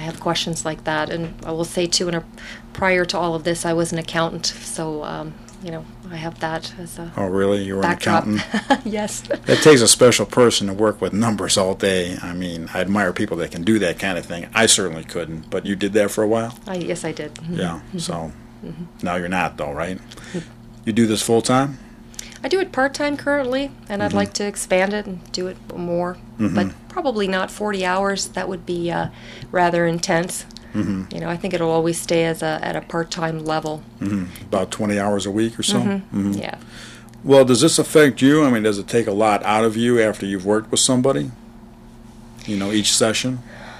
have questions like that. And I will say, too, in a, prior to all of this, I was an accountant, so, um, you know, I have that as a Oh, really? You were backdrop. an accountant? Yes. It takes a special person to work with numbers all day. I mean, I admire people that can do that kind of thing. I certainly couldn't, but you did that for a while? I, yes, I did. Mhm. Yeah, so Mhm. now you're not, though, right? You do this full-time? I do it part-time currently, and I'd Mhm. like to expand it and do it more, Mhm. but probably not forty hours. That would be uh, rather intense. hmm You know, I think it'll always stay as a at a part-time level. hmm About twenty hours a week or so? Mhm. Mhm. Yeah. Well, does this affect you? I mean, does it take a lot out of you after you've worked with somebody? You know, each session?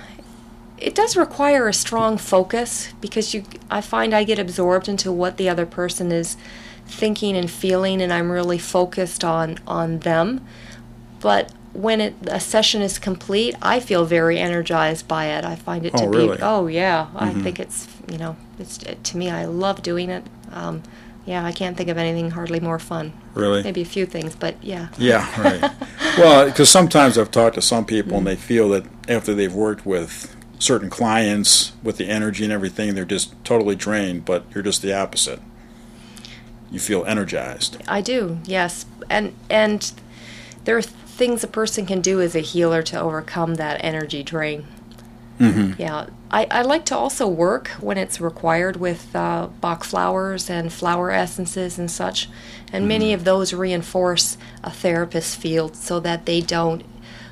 It does require a strong focus because you. I find I get absorbed into what the other person is thinking and feeling, and I'm really focused on on them. But when it, a session is complete, I feel very energized by it. I find it to Oh, be. really? Oh yeah, I Mhm. think it's you know it's to me. I love doing it. Um, yeah, I can't think of anything hardly more fun. Really? Maybe a few things, but yeah. Yeah, right. Well, because sometimes I've talked to some people and they feel that after they've worked with certain clients with the energy and everything, they're just totally drained, but you're just the opposite. You feel energized. I do, yes. And and there are things a person can do as a healer to overcome that energy drain. Mm-hmm. Yeah. I, I like to also work when it's required with uh, Bach flowers and flower essences and such. And many of those reinforce a therapist's field so that they don't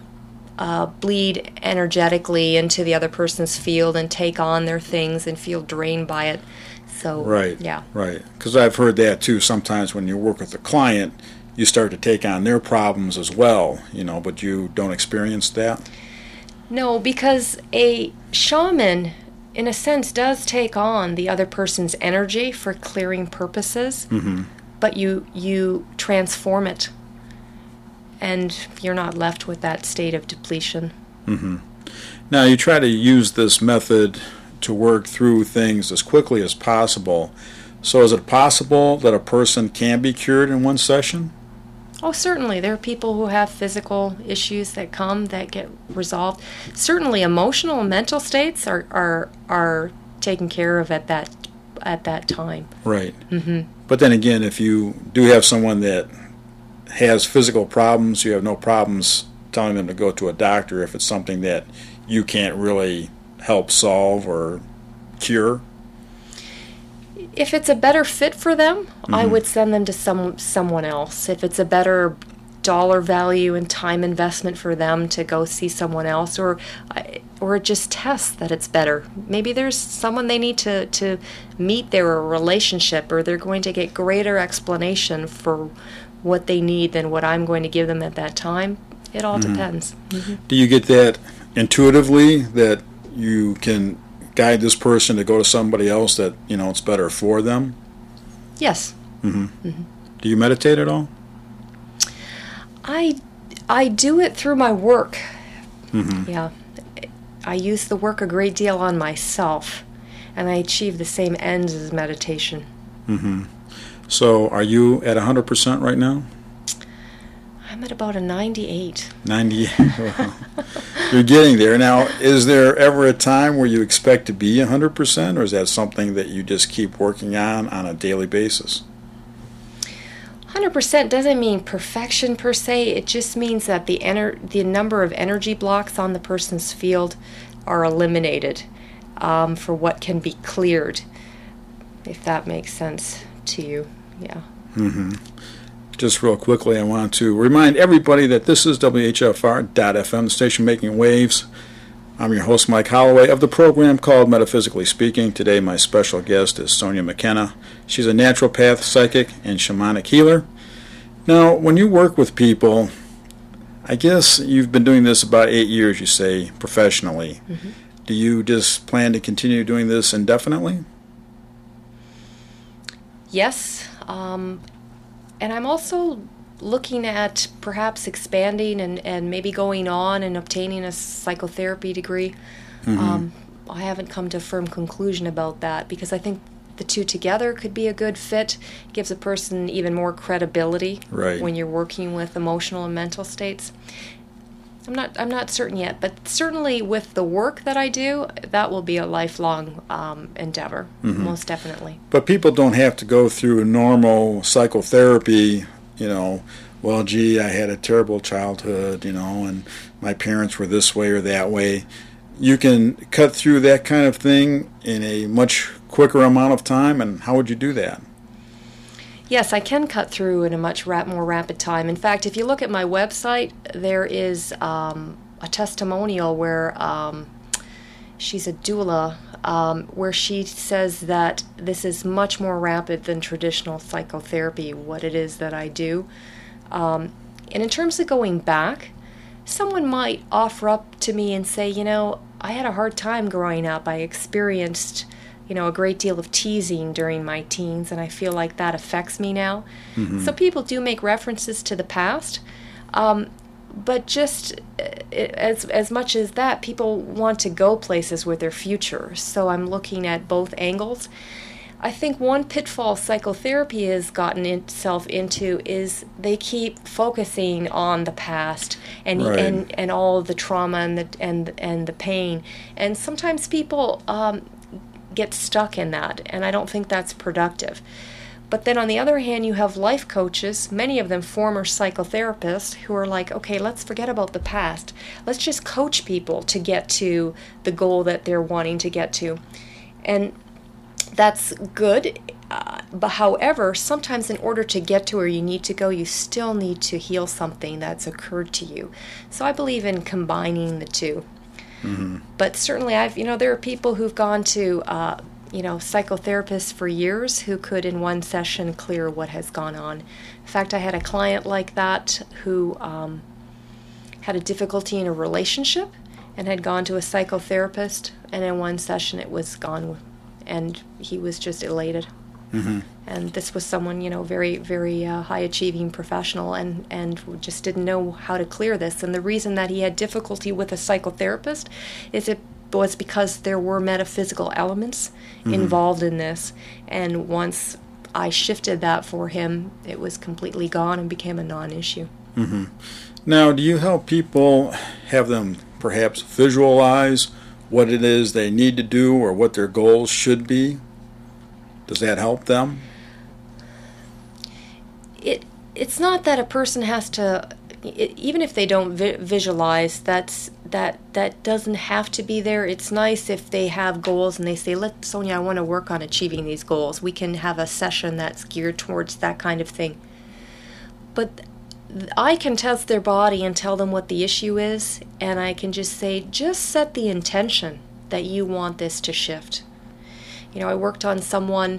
uh, bleed energetically into the other person's field and take on their things and feel drained by it. So, Right. yeah. Right. Because I've heard that too. Sometimes when you work with a client, you start to take on their problems as well, you know, but you don't experience that. No, because a shaman, in a sense, does take on the other person's energy for clearing purposes, Mm-hmm. but you you transform it, and you're not left with that state of depletion. Mm-hmm. Now, you try to use this method to work through things as quickly as possible. So is it possible that a person can be cured in one session? Oh, certainly. There are people who have physical issues that come that get resolved. Certainly, emotional and mental states are are, are taken care of at that at that time. Right. Mm-hmm. But then again, if you do have someone that has physical problems, you have no problems telling them to go to a doctor if it's something that you can't really help solve or cure. If it's a better fit for them, I Mhm. would send them to some someone else. If it's a better dollar value and time investment for them to go see someone else, or or just test that it's better. Maybe there's someone they need to, to meet their relationship, or they're going to get greater explanation for what they need than what I'm going to give them at that time. It all Mhm. depends. Mhm. Do you get that intuitively that you can guide this person to go to somebody else that, you know, it's better for them? Yes. Mm-hmm. Mhm. Do you meditate at all? I, I do it through my work. Mm-hmm. Yeah. I use the work a great deal on myself, and I achieve the same ends as meditation. Mm-hmm. So are you at one hundred percent right now? I'm at about a ninety-eight. ninety. You're getting there. Now, is there ever a time where you expect to be one hundred percent, or is that something that you just keep working on on a daily basis? one hundred percent doesn't mean perfection per se. It just means that the ener- the number of energy blocks on the person's field are eliminated um, for what can be cleared, if that makes sense to you. Yeah. Mm-hmm. Just real quickly, I want to remind everybody that this is W H F R dot F M, the station making waves. I'm your host, Mike Holloway, of the program called Metaphysically Speaking. Today, my special guest is Sonia McKenna. She's a naturopath, psychic, and shamanic healer. Now, when you work with people, I guess you've been doing this about eight years, you say, professionally. Mm-hmm. Do you just plan to continue doing this indefinitely? Yes. Um, and I'm also looking at perhaps expanding and, and maybe going on and obtaining a psychotherapy degree. Mm-hmm. Um, I haven't come to a firm conclusion about that because I think the two together could be a good fit. It gives a person even more credibility Right. when you're working with emotional and mental states. I'm not I'm not certain yet, but certainly with the work that I do, that will be a lifelong um, endeavor, mm-hmm. most definitely. But people don't have to go through normal psychotherapy, you know, well, gee, I had a terrible childhood, you know, and my parents were this way or that way. You can cut through that kind of thing in a much quicker amount of time, and how would you do that? Yes, I can cut through in a much rap- more rapid time. In fact, if you look at my website, there is um, a testimonial where um, she's a doula, um, where she says that this is much more rapid than traditional psychotherapy, what it is that I do. Um, and in terms of going back, someone might offer up to me and say, you know, I had a hard time growing up. I experienced you know, a great deal of teasing during my teens, and I feel like that affects me now. Mm-hmm. So people do make references to the past, um, but just as as much as that, people want to go places with their future. So I'm looking at both angles. I think one pitfall psychotherapy has gotten itself into is they keep focusing on the past and right. and, and all the trauma and the and and the pain, and sometimes people Um, get stuck in that, and I don't think that's productive. But then on the other hand, you have life coaches, many of them former psychotherapists, who are like, okay, let's forget about the past. Let's just coach people to get to the goal that they're wanting to get to. And that's good. Uh, but however, sometimes in order to get to where you need to go, you still need to heal something that's occurred to you. So I believe in combining the two. Mm-hmm. But certainly, I've you know there are people who've gone to uh, you know psychotherapists for years who could in one session clear what has gone on. In fact, I had a client like that who um, had a difficulty in a relationship and had gone to a psychotherapist, and in one session it was gone, and he was just elated. Mm-hmm. And this was someone, you know, very, very uh, high-achieving professional, and, and just didn't know how to clear this. And the reason that he had difficulty with a psychotherapist is it was because there were metaphysical elements mm-hmm. involved in this. And once I shifted that for him, it was completely gone and became a non-issue. Mm-hmm. Now, do you help people have them perhaps visualize what it is they need to do or what their goals should be? Does that help them? It it's not that a person has to, it, even if they don't vi- visualize, that's that that doesn't have to be there. It's nice if they have goals and they say, "Let Sonia, I want to work on achieving these goals." We can have a session that's geared towards that kind of thing. But I can test their body and tell them what the issue is, and I can just say, just set the intention that you want this to shift. You know, I worked on someone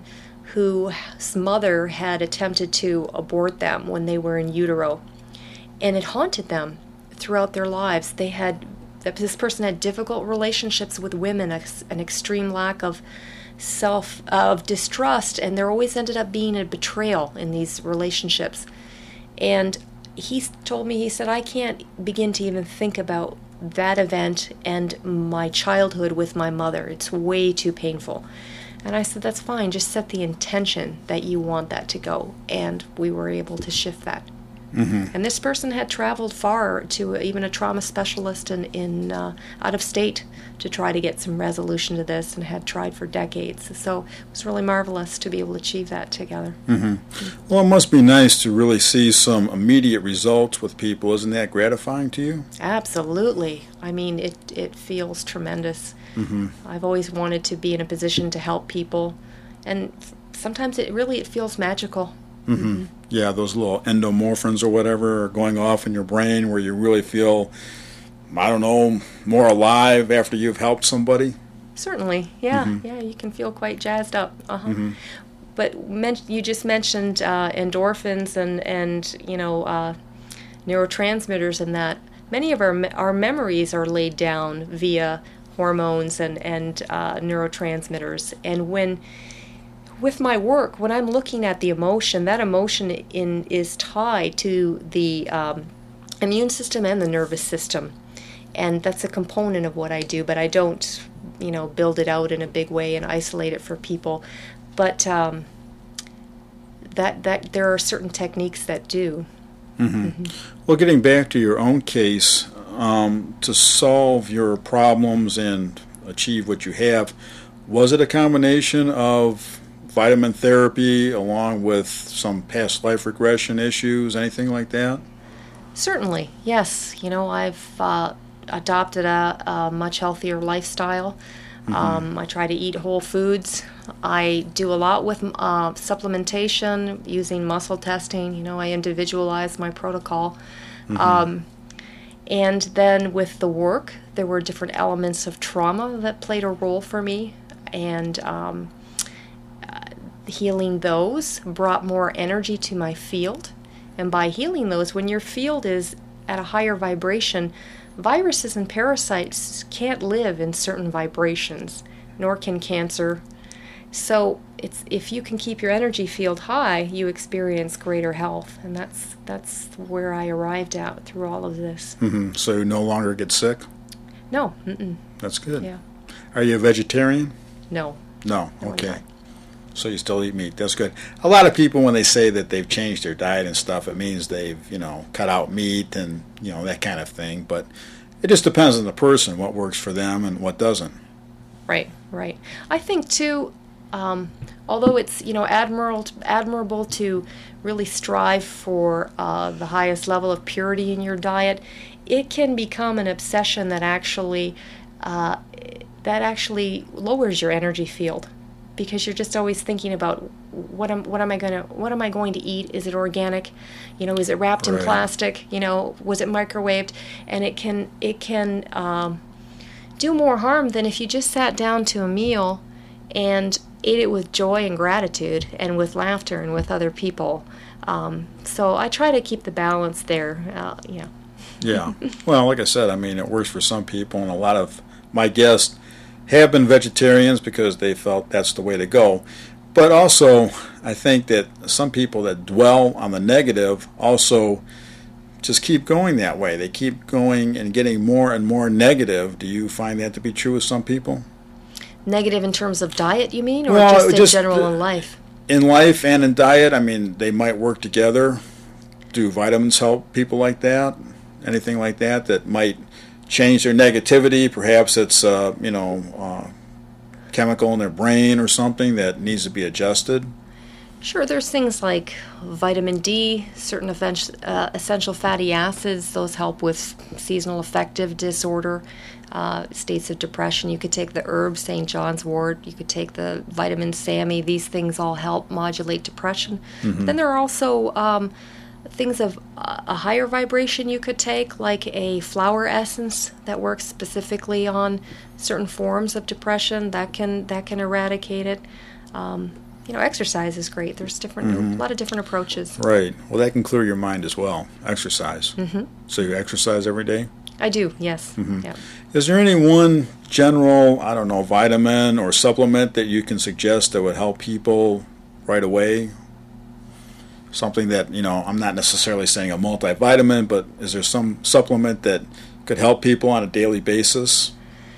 whose mother had attempted to abort them when they were in utero, and it haunted them throughout their lives. They had, this person had difficult relationships with women, an extreme lack of self, of distrust, and there always ended up being a betrayal in these relationships. And he told me, he said, I can't begin to even think about that event and my childhood with my mother. It's way too painful. And I said, that's fine, just set the intention that you want that to go. And we were able to shift that. Mm-hmm. And this person had traveled far to even a trauma specialist in, in uh, out of state to try to get some resolution to this, and had tried for decades. So it was really marvelous to be able to achieve that together. Mm-hmm. Well, it must be nice to really see some immediate results with people. Isn't that gratifying to you? Absolutely. I mean, it, it feels tremendous. Mm-hmm. I've always wanted to be in a position to help people, and sometimes it really it feels magical. Mm-hmm. Mm-hmm. Yeah, those little endomorphins or whatever are going off in your brain where you really feel, I don't know, more alive after you've helped somebody. Certainly, yeah, mm-hmm. yeah, you can feel quite jazzed up. Uh-huh. Mm-hmm. But men- you just mentioned uh, endorphins and and you know uh, neurotransmitters, and that many of our me- our memories are laid down via hormones and and uh, neurotransmitters. And when with my work, when I'm looking at the emotion, that emotion in is tied to the um, immune system and the nervous system, and that's a component of what I do. But I don't, you know, build it out in a big way and isolate it for people. But um, that that there are certain techniques that do. Mm-hmm. Mm-hmm. Well, getting back to your own case, um, to solve your problems and achieve what you have, was it a combination of vitamin therapy along with some past life regression issues, anything like that? Certainly, yes. You know, I've uh, adopted a, a much healthier lifestyle. Mm-hmm. Um, I try to eat whole foods. I do a lot with uh, supplementation, using muscle testing. You know, I individualize my protocol. Mm-hmm. Um, and then with the work, there were different elements of trauma that played a role for me. And um, uh, healing those brought more energy to my field. And by healing those, when your field is at a higher vibration, viruses and parasites can't live in certain vibrations, nor can cancer. So it's if you can keep your energy field high, you experience greater health, and that's that's where I arrived at through all of this. Mm-hmm. So you no longer get sick? No. Mm-mm. That's good. Yeah. Are you a vegetarian? No. No. No, Okay. I'm not. So you still eat meat. That's good. A lot of people, when they say that they've changed their diet and stuff, it means they've, you know, cut out meat and, you know, that kind of thing. But it just depends on the person, what works for them and what doesn't. Right, right. I think, too, um, although it's, you know, admirable, admirable to really strive for uh, the highest level of purity in your diet, it can become an obsession that actually, uh, that actually lowers your energy field. Because you're just always thinking about what am what am I gonna what am I going to eat? Is it organic? You know, is it wrapped in Right. plastic? You know, was it microwaved? And it can it can um, do more harm than if you just sat down to a meal and ate it with joy and gratitude and with laughter and with other people. Um, so I try to keep the balance there. Uh, yeah. Yeah. Well, like I said, I mean, it works for some people, and a lot of my guests have been vegetarians because they felt that's the way to go. But also, I think that some people that dwell on the negative also just keep going that way. They keep going and getting more and more negative. Do you find that to be true with some people? Negative in terms of diet, you mean, or Well, just in just general the- in life? In life and in diet, I mean, they might work together. Do vitamins help people like that? Anything like that that might change their negativity? Perhaps it's uh, you know uh, chemical in their brain or something that needs to be adjusted. Sure, there's things like vitamin D, certain effen- uh, essential fatty acids. Those help with seasonal affective disorder, uh, states of depression. You could take the herb Saint John's wort. You could take the vitamin SAMI. These things all help modulate depression. Mm-hmm. Then there are also um, things of uh, a higher vibration you could take, like a flower essence that works specifically on certain forms of depression. That can that can eradicate it. Um, you know, exercise is great. There's different Mm-hmm. a lot of different approaches. Right. Well, that can clear your mind as well. Exercise. Mm-hmm. So you exercise every day? I do, yes. Mm-hmm. Yeah. Is there any one general, I don't know, vitamin or supplement that you can suggest that would help people right away? Something that, you know, I'm not necessarily saying a multivitamin, but is there some supplement that could help people on a daily basis?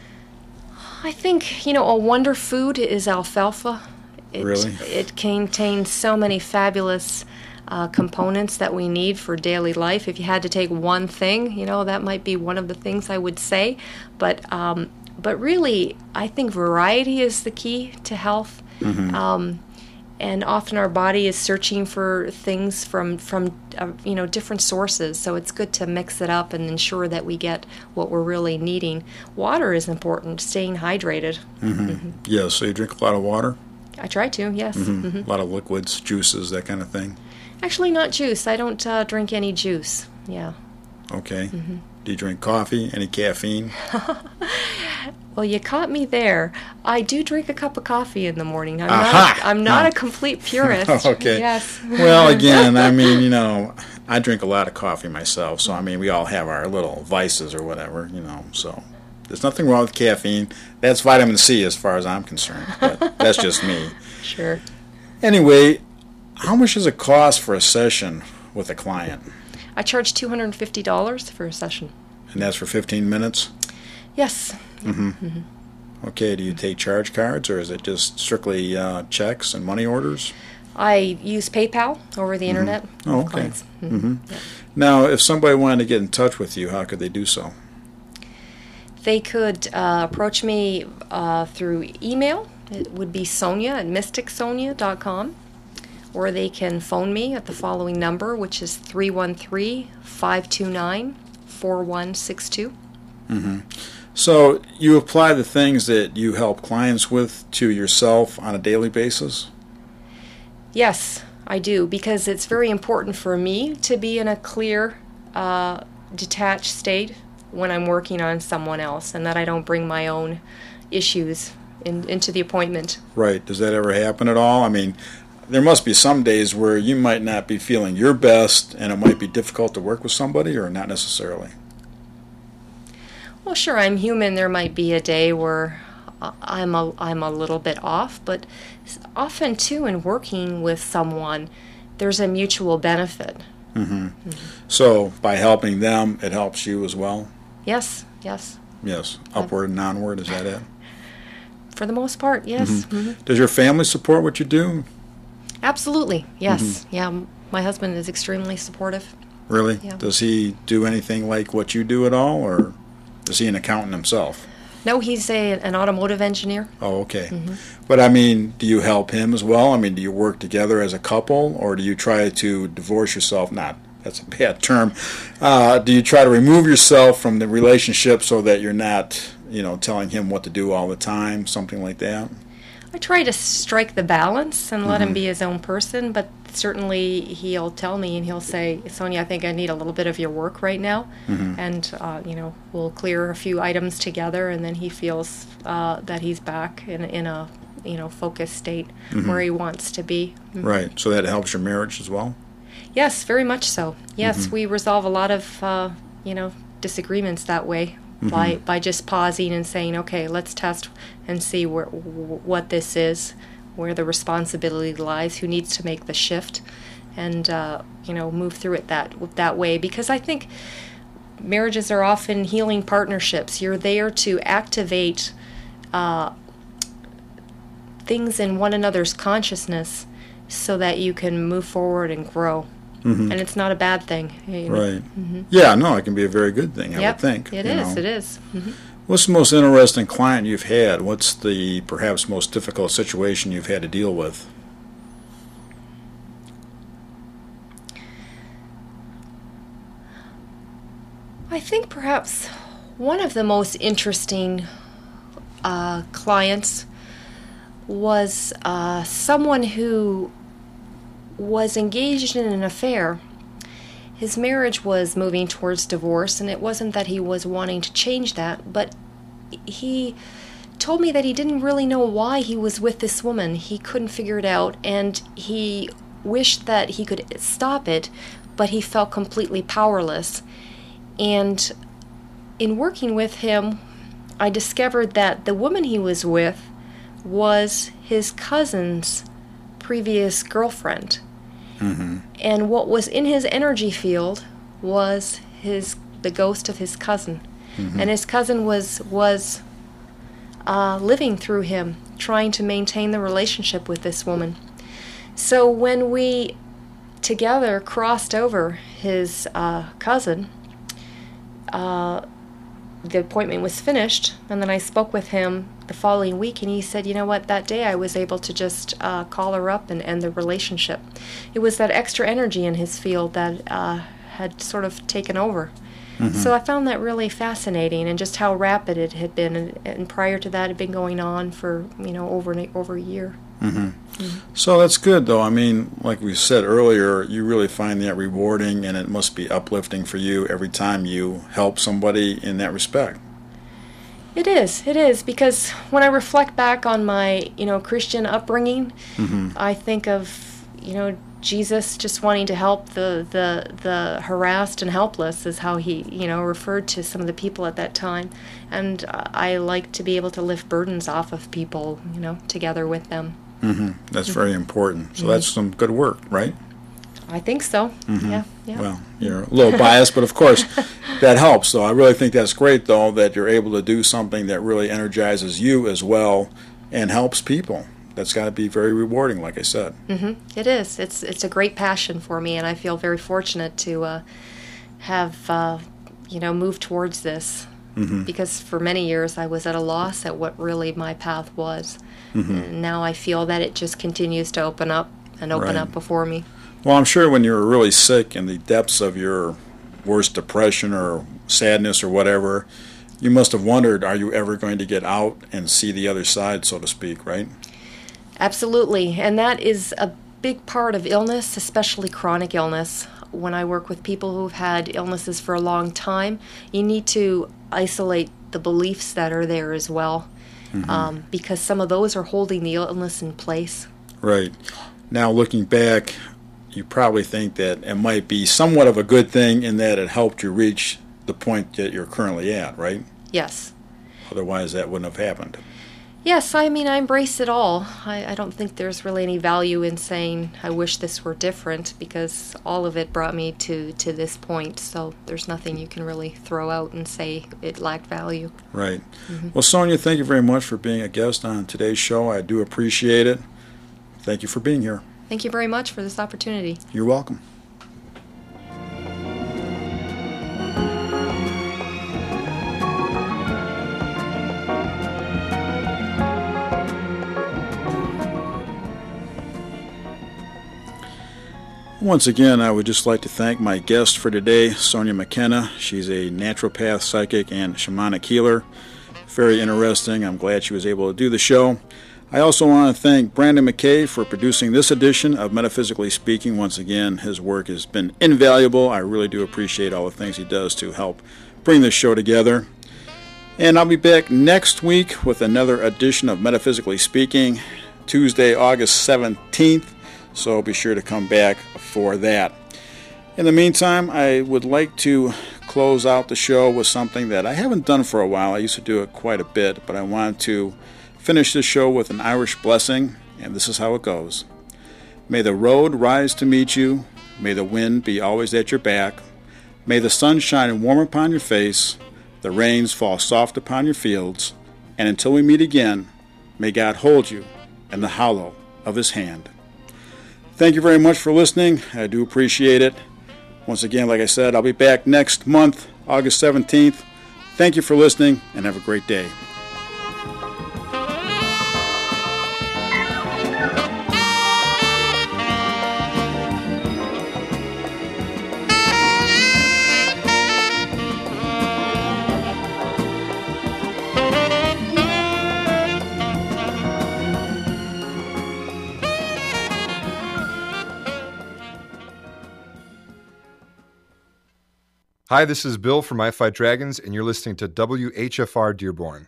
I think, you know, a wonder food is alfalfa. It, Really? It contains so many fabulous uh, components that we need for daily life. If you had to take one thing, you know, that might be one of the things I would say. But um, but really, I think variety is the key to health. Mm-hmm. Um, and often our body is searching for things from from uh, you know different sources. So it's good to mix it up and ensure that we get what we're really needing. Water is important. Staying hydrated. Mm-hmm. Mm-hmm. Yeah, so you drink a lot of water? I try to, yes. Mm-hmm. Mm-hmm. A lot of liquids, juices, that kind of thing? Actually, not juice. I don't uh, drink any juice. Yeah. Okay. Mm-hmm. Do you drink coffee? Any caffeine? Well, you caught me there. I do drink a cup of coffee in the morning. I'm Aha! not. I'm not No. a complete purist. Okay. Yes. Well, again, I mean, you know, I drink a lot of coffee myself, so I mean, we all have our little vices or whatever, you know, so there's nothing wrong with caffeine. That's vitamin C as far as I'm concerned, but that's just me. Sure. Anyway, how much does it cost for a session with a client? I charge two hundred fifty dollars for a session. And that's for fifteen minutes? Yes. Mm-hmm. Okay, do you take charge cards, or is it just strictly uh, checks and money orders? I use PayPal over the internet. Oh, with okay. clients. Mhm. Mm-hmm. Yeah. Now, if somebody wanted to get in touch with you, how could they do so? They could uh, approach me uh, through email. It would be Sonia at mystic sonia dot com. Or they can phone me at the following number, which is three one three, five two nine, four one six two. Mm-hmm. So you apply the things that you help clients with to yourself on a daily basis? Yes, I do, because it's very important for me to be in a clear, uh, detached state when I'm working on someone else, and that I don't bring my own issues in, into the appointment. Right. Does that ever happen at all? I mean, there must be some days where you might not be feeling your best and it might be difficult to work with somebody, or not necessarily? Well, sure, I'm human. There might be a day where I'm a, I'm a little bit off, but often, too, in working with someone, there's a mutual benefit. Mm-hmm. Mm-hmm. So by helping them, it helps you as well? Yes, yes. Yes, upward and onward, is that it? For the most part, yes. Mm-hmm. Mm-hmm. Does your family support what you do? Absolutely, yes. Mm-hmm. Yeah, my husband is extremely supportive. Really? Yeah. Does he do anything like what you do at all, or is he an accountant himself? No, he's a, an automotive engineer. Oh, okay. Mm-hmm. But, I mean, do you help him as well? I mean, do you work together as a couple, or do you try to divorce yourself? Not, that's a bad term. Uh, do you try to remove yourself from the relationship so that you're not, you know, telling him what to do all the time, something like that? I try to strike the balance and let Mm-hmm. him be his own person, but certainly he'll tell me and he'll say, Sonia, I think I need a little bit of your work right now. Mm-hmm. And, uh, you know, we'll clear a few items together, and then he feels uh, that he's back in, in a, you know, focused state Mm-hmm. where he wants to be. Mhm. Right. So that helps your marriage as well? Yes, very much so. Yes, Mm-hmm. we resolve a lot of, uh, you know, disagreements that way. By, by just pausing and saying, okay, let's test and see where, w- what this is, where the responsibility lies, who needs to make the shift, and uh, you know, move through it that that way. Because I think marriages are often healing partnerships. You're there to activate uh, things in one another's consciousness so that you can move forward and grow. Mm-hmm. And it's not a bad thing. You know? Right. Mm-hmm. Yeah, no, it can be a very good thing, I Yep, would think. It you is, know. it is. Mm-hmm. What's the most interesting client you've had? What's the perhaps most difficult situation you've had to deal with? I think perhaps one of the most interesting uh, clients was uh, someone who was engaged in an affair. His marriage was moving towards divorce, and it wasn't that he was wanting to change that, but he told me that he didn't really know why he was with this woman. He couldn't figure it out, and he wished that he could stop it, but he felt completely powerless. And in working with him, I discovered that the woman he was with was his cousin's previous girlfriend. Mm-hmm. And what was in his energy field was his the ghost of his cousin. Mm-hmm. And his cousin was was uh, living through him, trying to maintain the relationship with this woman. So when we together crossed over his uh, cousin, uh, the appointment was finished, and then I spoke with him the following week, and he said, you know what, that day I was able to just uh, call her up and end the relationship. It was that extra energy in his field that uh, had sort of taken over. Mm-hmm. So I found that really fascinating, and just how rapid it had been, and, and prior to that it had been going on for, you know, over, an, over a year. Mm-hmm. Mm-hmm. So that's good, though. I mean, like we said earlier, you really find that rewarding, and it must be uplifting for you every time you help somebody in that respect. It is, it is, because when I reflect back on my, you know, Christian upbringing, mm-hmm. I think of, you know, Jesus just wanting to help the, the the harassed and helpless is how he, you know, referred to some of the people at that time. And uh, I like to be able to lift burdens off of people, you know, together with them. Mm-hmm. That's mm-hmm. very important. So mm-hmm. that's some good work, right? I think so. Mm-hmm. Yeah, yeah. Well, you're a little biased, but of course that helps. So I really think that's great, though, that you're able to do something that really energizes you as well and helps people. That's got to be very rewarding, like I said. Mm-hmm. It is. It's it's a great passion for me, and I feel very fortunate to uh, have uh, you know moved towards this Mm-hmm. Because for many years I was at a loss at what really my path was. Mm-hmm. And now I feel that it just continues to open up and open right. up before me. Well, I'm sure when you were really sick in the depths of your worst depression or sadness or whatever, you must have wondered, are you ever going to get out and see the other side, so to speak, right? Absolutely. And that is a big part of illness, especially chronic illness. When I work with people who've had illnesses for a long time, you need to isolate the beliefs that are there as well, mm-hmm. um, because some of those are holding the illness in place. Right. Now, looking back, you probably think that it might be somewhat of a good thing in that it helped you reach the point that you're currently at, right? Yes. Otherwise, that wouldn't have happened. Yes, I mean, I embrace it all. I, I don't think there's really any value in saying, I wish this were different, because all of it brought me to, to this point, so there's nothing you can really throw out and say it lacked value. Right. Mm-hmm. Well, Sonia, thank you very much for being a guest on today's show. I do appreciate it. Thank you for being here. Thank you very much for this opportunity. You're welcome. Once again, I would just like to thank my guest for today, Sonia McKenna. She's a naturopath, psychic, and shamanic healer. Very interesting. I'm glad she was able to do the show. I also want to thank Brandon McKay for producing this edition of Metaphysically Speaking. Once again, his work has been invaluable. I really do appreciate all the things he does to help bring this show together. And I'll be back next week with another edition of Metaphysically Speaking, Tuesday, August seventeenth. So be sure to come back for that. In the meantime, I would like to close out the show with something that I haven't done for a while. I used to do it quite a bit, but I wanted to finish the show with an Irish blessing, and this is how it goes. May the road rise to meet you. May the wind be always at your back. May the sun shine warm upon your face. The rains fall soft upon your fields. And until we meet again, may God hold you in the hollow of his hand. Thank you very much for listening. I do appreciate it. Once again, like I said, I'll be back next month, August seventeenth. Thank you for listening, and have a great day. Hi, this is Bill from I Fight Dragons, and you're listening to W H F R Dearborn.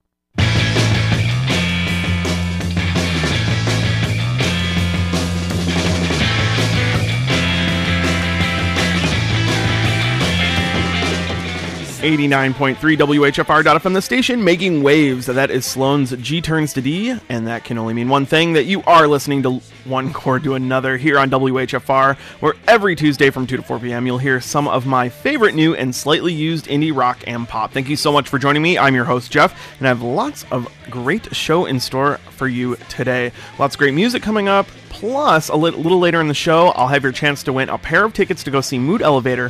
eighty-nine point three W H F R dot F M, the station making waves. That is Sloan's G turns to D, and that can only mean one thing, that you are listening to one chord to another here on W H F R, where every Tuesday from two to four p.m. you'll hear some of my favorite new and slightly used indie rock and pop. Thank you so much for joining me. I'm your host, Jeff, and I have lots of great show in store for you today. Lots of great music coming up, plus a li- little later in the show, I'll have your chance to win a pair of tickets to go see Mood Elevator